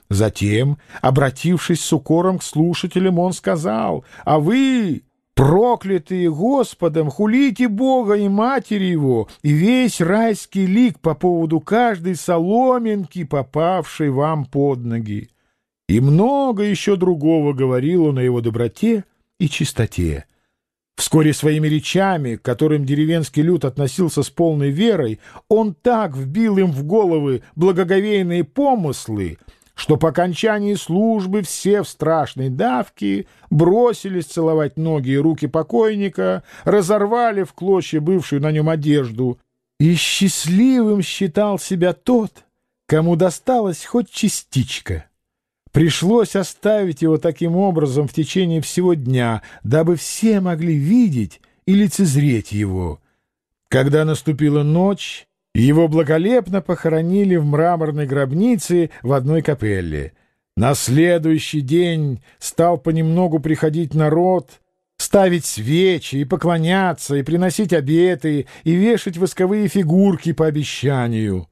Затем, обратившись с укором к слушателям, он сказал: «А вы, проклятые Господом, хулите Бога и Матери Его, и весь райский лик по поводу каждой соломинки, попавшей вам под ноги». И много еще другого говорил он о его доброте и чистоте. Вскоре своими речами, к которым деревенский люд относился с полной верой, он так вбил им в головы благоговейные помыслы, что по окончании службы все в страшной давке бросились целовать ноги и руки покойника, разорвали в клочья бывшую на нем одежду, и счастливым считал себя тот, кому досталась хоть частичка. Пришлось оставить его таким образом в течение всего дня, дабы все могли видеть и лицезреть его. Когда наступила ночь, его благолепно похоронили в мраморной гробнице в одной капелле. На следующий день стал понемногу приходить народ, ставить свечи и поклоняться, и приносить обеты, и вешать восковые фигурки по обещанию.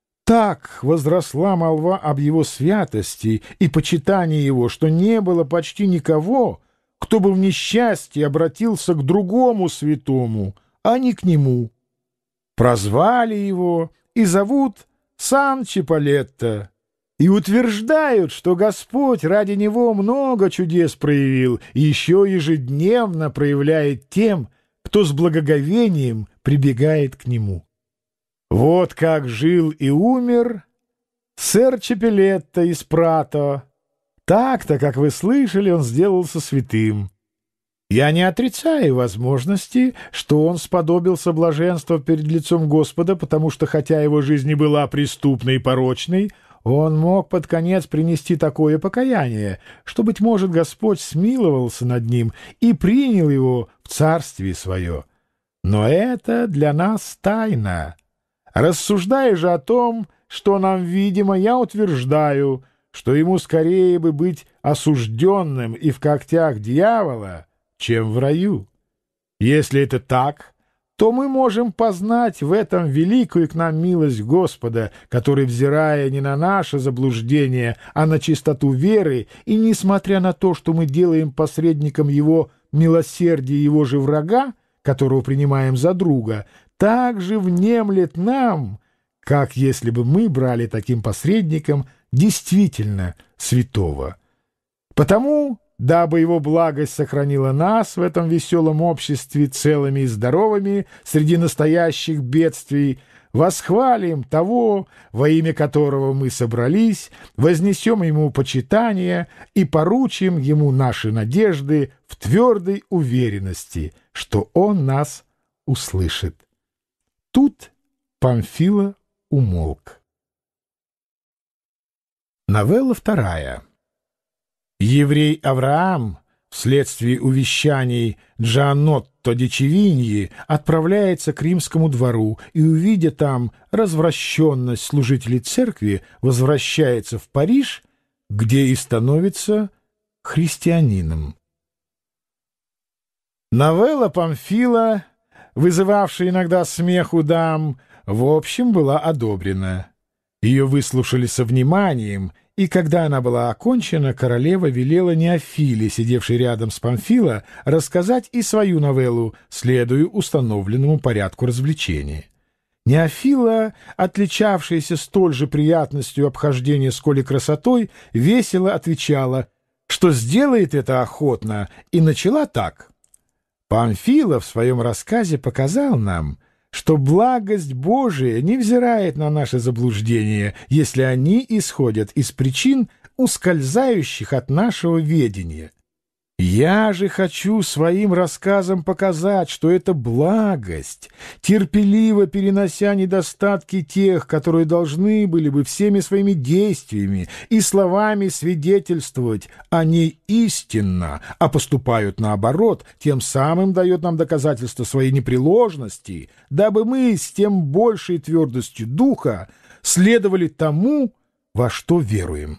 Так возросла молва об его святости и почитании его, что не было почти никого, кто бы в несчастье обратился к другому святому, а не к нему. Прозвали его и зовут Сан Чапелетто, и утверждают, что Господь ради него много чудес проявил и еще ежедневно проявляет тем, кто с благоговением прибегает к нему. Вот как жил и умер сэр Чапелетто из Прато. Так-то, как вы слышали, он сделался святым. Я не отрицаю возможности, что он сподобился блаженства перед лицом Господа, потому что, хотя его жизнь не была преступной и порочной, он мог под конец принести такое покаяние, что, быть может, Господь смиловался над ним и принял его в царствие свое. Но это для нас тайна. Рассуждая же о том, что нам видимо, я утверждаю, что ему скорее бы быть осужденным и в когтях дьявола, чем в раю. Если это так, то мы можем познать в этом великую к нам милость Господа, который, взирая не на наше заблуждение, а на чистоту веры, и несмотря на то, что мы делаем посредником Его милосердия Его же врага, которого принимаем за друга, также внемлет нам, как если бы мы брали таким посредником действительно святого. Потому, дабы его благость сохранила нас в этом веселом обществе целыми и здоровыми среди настоящих бедствий, восхвалим того, во имя которого мы собрались, вознесем ему почитание и поручим ему наши надежды в твердой уверенности, что он нас услышит. Тут Памфила умолк. Новелла вторая. Еврей Авраам, вследствие увещаний Джанотто ди Чивиньи, отправляется к римскому двору и, увидя там развращенность служителей церкви, возвращается в Париж, где и становится христианином. Новелла Памфила, вызывавшая иногда смех у дам, в общем была одобрена. Ее выслушали со вниманием, и когда она была окончена, королева велела Неофиле, сидевшей рядом с Памфила, рассказать и свою новеллу, следуя установленному порядку развлечения. Неофила, отличавшаяся столь же приятностью обхождения, сколь и красотой, весело отвечала, что сделает это охотно, и начала так. Памфила в своем рассказе показал нам, что благость Божия не взирает на наши заблуждения, если они исходят из причин, ускользающих от нашего ведения. Я же хочу своим рассказом показать, что эта благость, терпеливо перенося недостатки тех, которые должны были бы всеми своими действиями и словами свидетельствовать о ней истинно, а поступают наоборот, тем самым дает нам доказательство своей непреложности, дабы мы с тем большей твердостью духа следовали тому, во что веруем.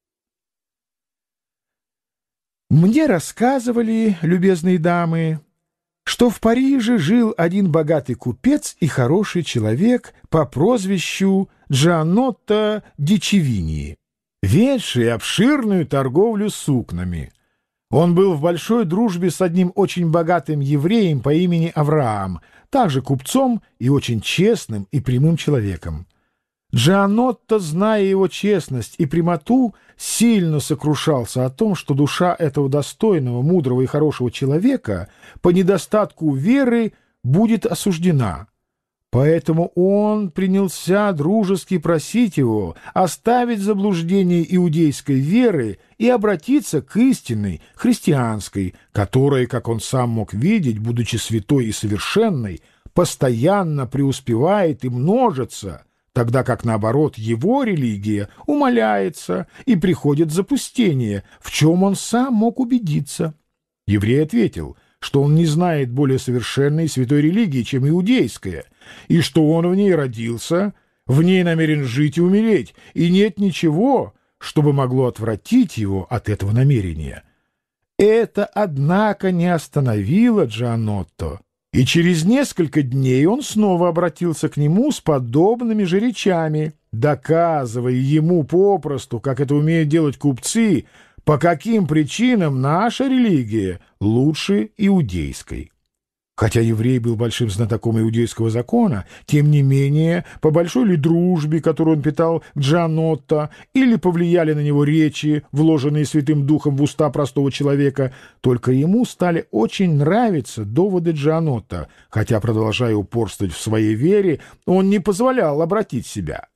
Мне рассказывали, любезные дамы, что в Париже жил один богатый купец и хороший человек по прозвищу Джанотто ди Чивиньи, ведший обширную торговлю сукнами. Он был в большой дружбе с одним очень богатым евреем по имени Авраам, также купцом и очень честным и прямым человеком. Джанотто, зная его честность и прямоту, сильно сокрушался о том, что душа этого достойного, мудрого и хорошего человека по недостатку веры будет осуждена. Поэтому он принялся дружески просить его оставить заблуждение иудейской веры и обратиться к истинной, христианской, которая, как он сам мог видеть, будучи святой и совершенной, постоянно преуспевает и множится, тогда как, наоборот, его религия умаляется и приходит запустение, в чем он сам мог убедиться. Еврей ответил, что он не знает более совершенной и святой религии, чем иудейская, и что он в ней родился, в ней намерен жить и умереть, и нет ничего, чтобы могло отвратить его от этого намерения. Это, однако, не остановило Джанотто, и через несколько дней он снова обратился к нему с подобными же речами, доказывая ему попросту, как это умеют делать купцы, по каким причинам наша религия лучше иудейской. Хотя еврей был большим знатоком иудейского закона, тем не менее, по большой ли дружбе, которую он питал к Джанотто, или повлияли на него речи, вложенные Святым Духом в уста простого человека, только ему стали очень нравиться доводы Джанотто, хотя, продолжая упорствовать в своей вере, он не позволял обратить себя.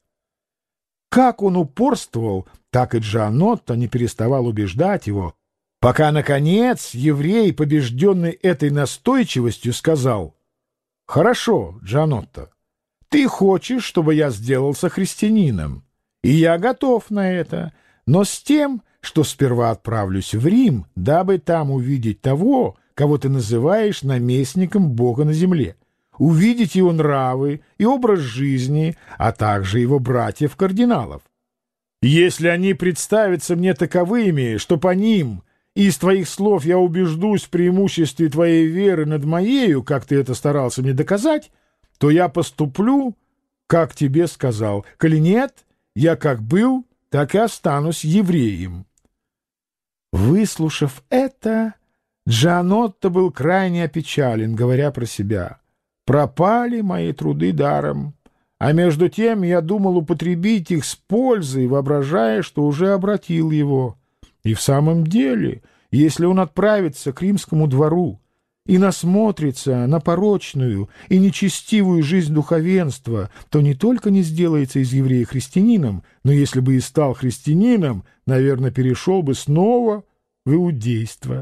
Как он упорствовал, так и Джанотто не переставал убеждать его, пока, наконец, еврей, побежденный этой настойчивостью, сказал: «Хорошо, Джанотто, ты хочешь, чтобы я сделался христианином, и я готов на это, но с тем, что сперва отправлюсь в Рим, дабы там увидеть того, кого ты называешь наместником Бога на земле, увидеть его нравы и образ жизни, а также его братьев-кардиналов. Если они представятся мне таковыми, что по ним и из твоих слов я убеждусь в преимуществе твоей веры над моею, как ты это старался мне доказать, то я поступлю, как тебе сказал. Коли нет, я как был, так и останусь евреем». Выслушав это, Джанотто был крайне опечален, говоря про себя: «Пропали мои труды даром, а между тем я думал употребить их с пользой, воображая, что уже обратил его». И в самом деле, если он отправится к римскому двору и насмотрится на порочную и нечестивую жизнь духовенства, то не только не сделается из еврея христианином, но если бы и стал христианином, наверное, перешел бы снова в иудейство.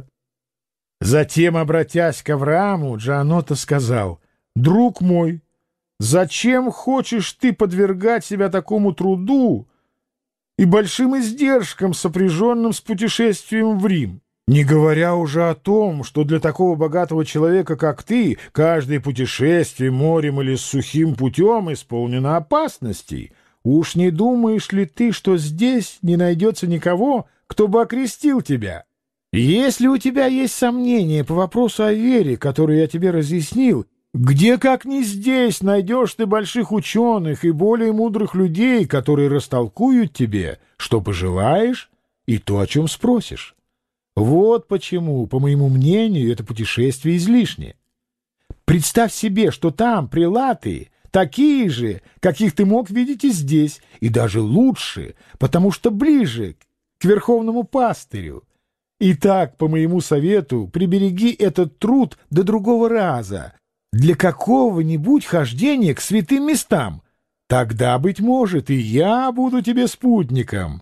Затем, обратясь к Аврааму, Джанотто сказал: «Друг мой, зачем хочешь ты подвергать себя такому труду и большим издержкам, сопряженным с путешествием в Рим? Не говоря уже о том, что для такого богатого человека, как ты, каждое путешествие морем или сухим путем исполнено опасностей. Уж не думаешь ли ты, что здесь не найдется никого, кто бы окрестил тебя? Если у тебя есть сомнения по вопросу о вере, который я тебе разъяснил, где, как ни здесь, найдешь ты больших ученых и более мудрых людей, которые растолкуют тебе, что пожелаешь, и то, о чем спросишь. Вот почему, по моему мнению, это путешествие излишне. Представь себе, что там прелаты такие же, каких ты мог видеть и здесь, и даже лучше, потому что ближе к верховному пастырю. Итак, по моему совету, прибереги этот труд до другого раза, для какого-нибудь хождения к святым местам. Тогда, быть может, и я буду тебе спутником».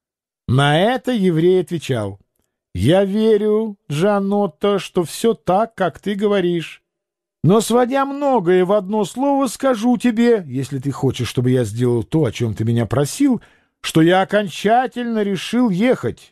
На это еврей отвечал: «Я верю, Джанотто, что все так, как ты говоришь. Но, сводя многое в одно слово, скажу тебе, если ты хочешь, чтобы я сделал то, о чем ты меня просил, что я окончательно решил ехать.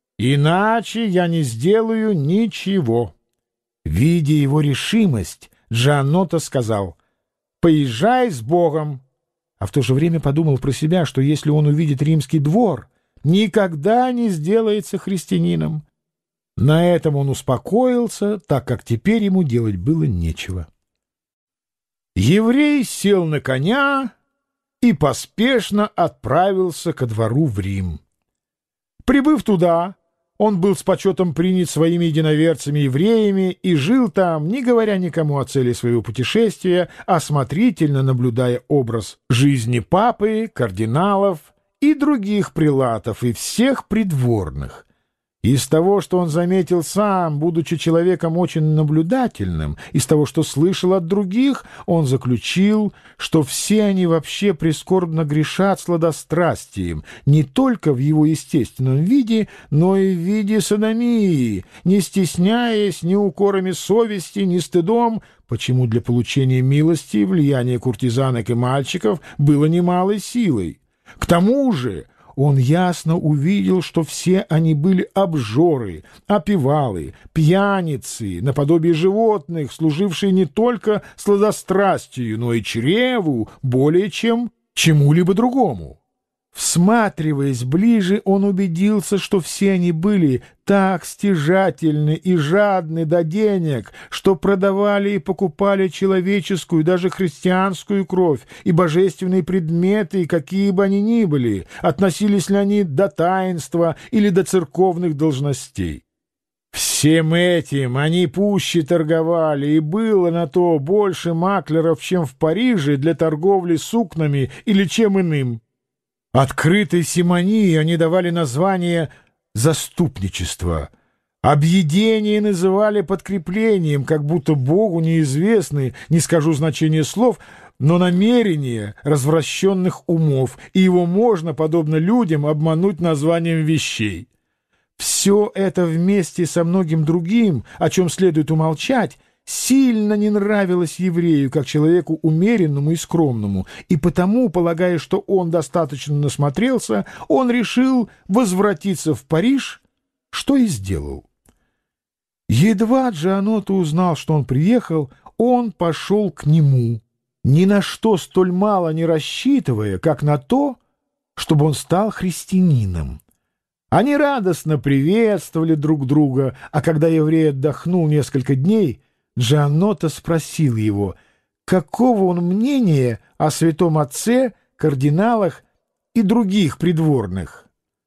Иначе я не сделаю ничего». Видя его решимость, Джанотто сказал: «Поезжай с Богом», а в то же время подумал про себя, что если он увидит римский двор, никогда не сделается христианином. На этом он успокоился, так как теперь ему делать было нечего. Еврей сел на коня и поспешно отправился ко двору в Рим. Прибыв туда, он был с почетом принят своими единоверцами-евреями и жил там, не говоря никому о цели своего путешествия, осмотрительно наблюдая образ жизни папы, кардиналов и других прелатов и всех придворных. Из того, что он заметил сам, будучи человеком очень наблюдательным, из того, что слышал от других, он заключил, что все они вообще прискорбно грешат сладострастием, не только в его естественном виде, но и в виде содомии, не стесняясь ни укорами совести, ни стыдом, почему для получения милости влияние куртизанок и мальчиков было немалой силой. К тому же он ясно увидел, что все они были обжоры, опивалы, пьяницы, наподобие животных, служившие не только сладострастию, но и чреву более чем чему-либо другому. Всматриваясь ближе, он убедился, что все они были так стяжательны и жадны до денег, что продавали и покупали человеческую, даже христианскую кровь и божественные предметы, какие бы они ни были, относились ли они до таинства или до церковных должностей. Всем этим они пуще торговали, и было на то больше маклеров, чем в Париже для торговли сукнами или чем иным. Открытой симонии они давали название «заступничество». Объедение называли подкреплением, как будто Богу неизвестны, не скажу значение слов, но намерения развращенных умов, и его можно, подобно людям, обмануть названием вещей. Все это вместе со многим другим, о чем следует умолчать, сильно не нравилось еврею, как человеку умеренному и скромному, и потому, полагая, что он достаточно насмотрелся, он решил возвратиться в Париж, что и сделал. Едва Джанотто узнал, что он приехал, он пошел к нему, ни на что столь мало не рассчитывая, как на то, чтобы он стал христианином. Они радостно приветствовали друг друга, а когда еврей отдохнул несколько дней, Джианотто спросил его, какого он мнения о святом отце, кардиналах и других придворных.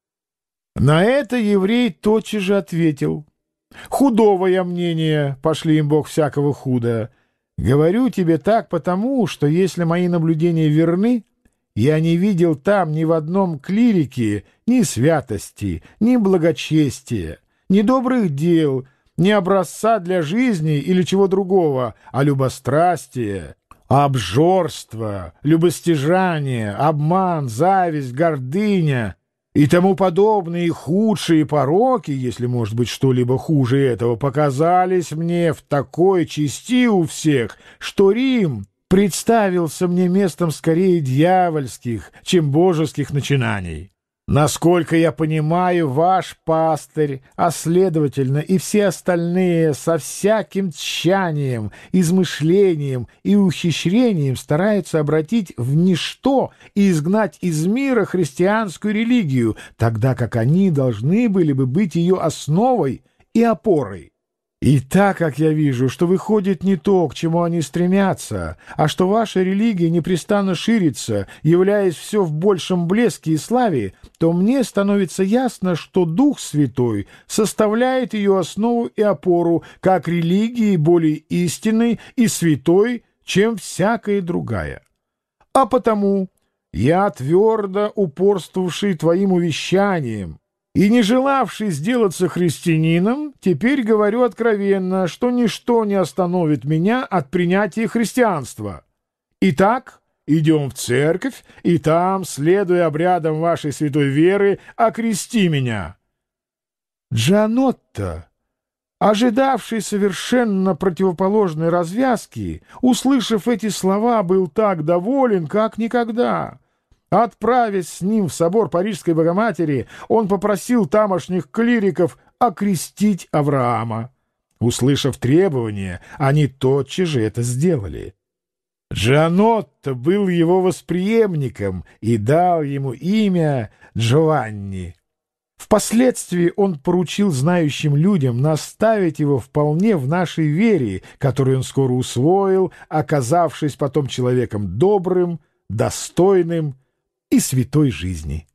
На это еврей тотчас же ответил: «Худого я мнения, пошли им Бог всякого худа. Говорю тебе так потому, что если мои наблюдения верны, я не видел там ни в одном клирике ни святости, ни благочестия, ни добрых дел, ни образца для жизни или чего другого, а любострастие, обжорство, любостяжание, обман, зависть, гордыня и тому подобные худшие пороки, если, может быть, что-либо хуже этого, показались мне в такой части у всех, что Рим представился мне местом скорее дьявольских, чем божеских начинаний. Насколько я понимаю, ваш пастырь, а следовательно и все остальные со всяким тщанием, измышлением и ухищрением стараются обратить в ничто и изгнать из мира христианскую религию, тогда как они должны были бы быть ее основой и опорой. И так как я вижу, что выходит не то, к чему они стремятся, а что ваша религия непрестанно ширится, являясь все в большем блеске и славе, то мне становится ясно, что Дух Святой составляет ее основу и опору, как религии более истинной и святой, чем всякая другая. А потому я, твердо упорствовавший твоим увещанием и не желавший сделаться христианином, теперь говорю откровенно, что ничто не остановит меня от принятия христианства. Итак, идем в церковь, и там, следуя обрядам вашей святой веры, окрести меня». Джианотто, ожидавший совершенно противоположной развязки, услышав эти слова, был так доволен, как никогда. Отправясь с ним в собор Парижской Богоматери, он попросил тамошних клириков окрестить Авраама. Услышав требование, они тотчас же это сделали. Джианотто был его восприемником и дал ему имя Джованни. Впоследствии он поручил знающим людям наставить его вполне в нашей вере, которую он скоро усвоил, оказавшись потом человеком добрым, достойным и святой жизни.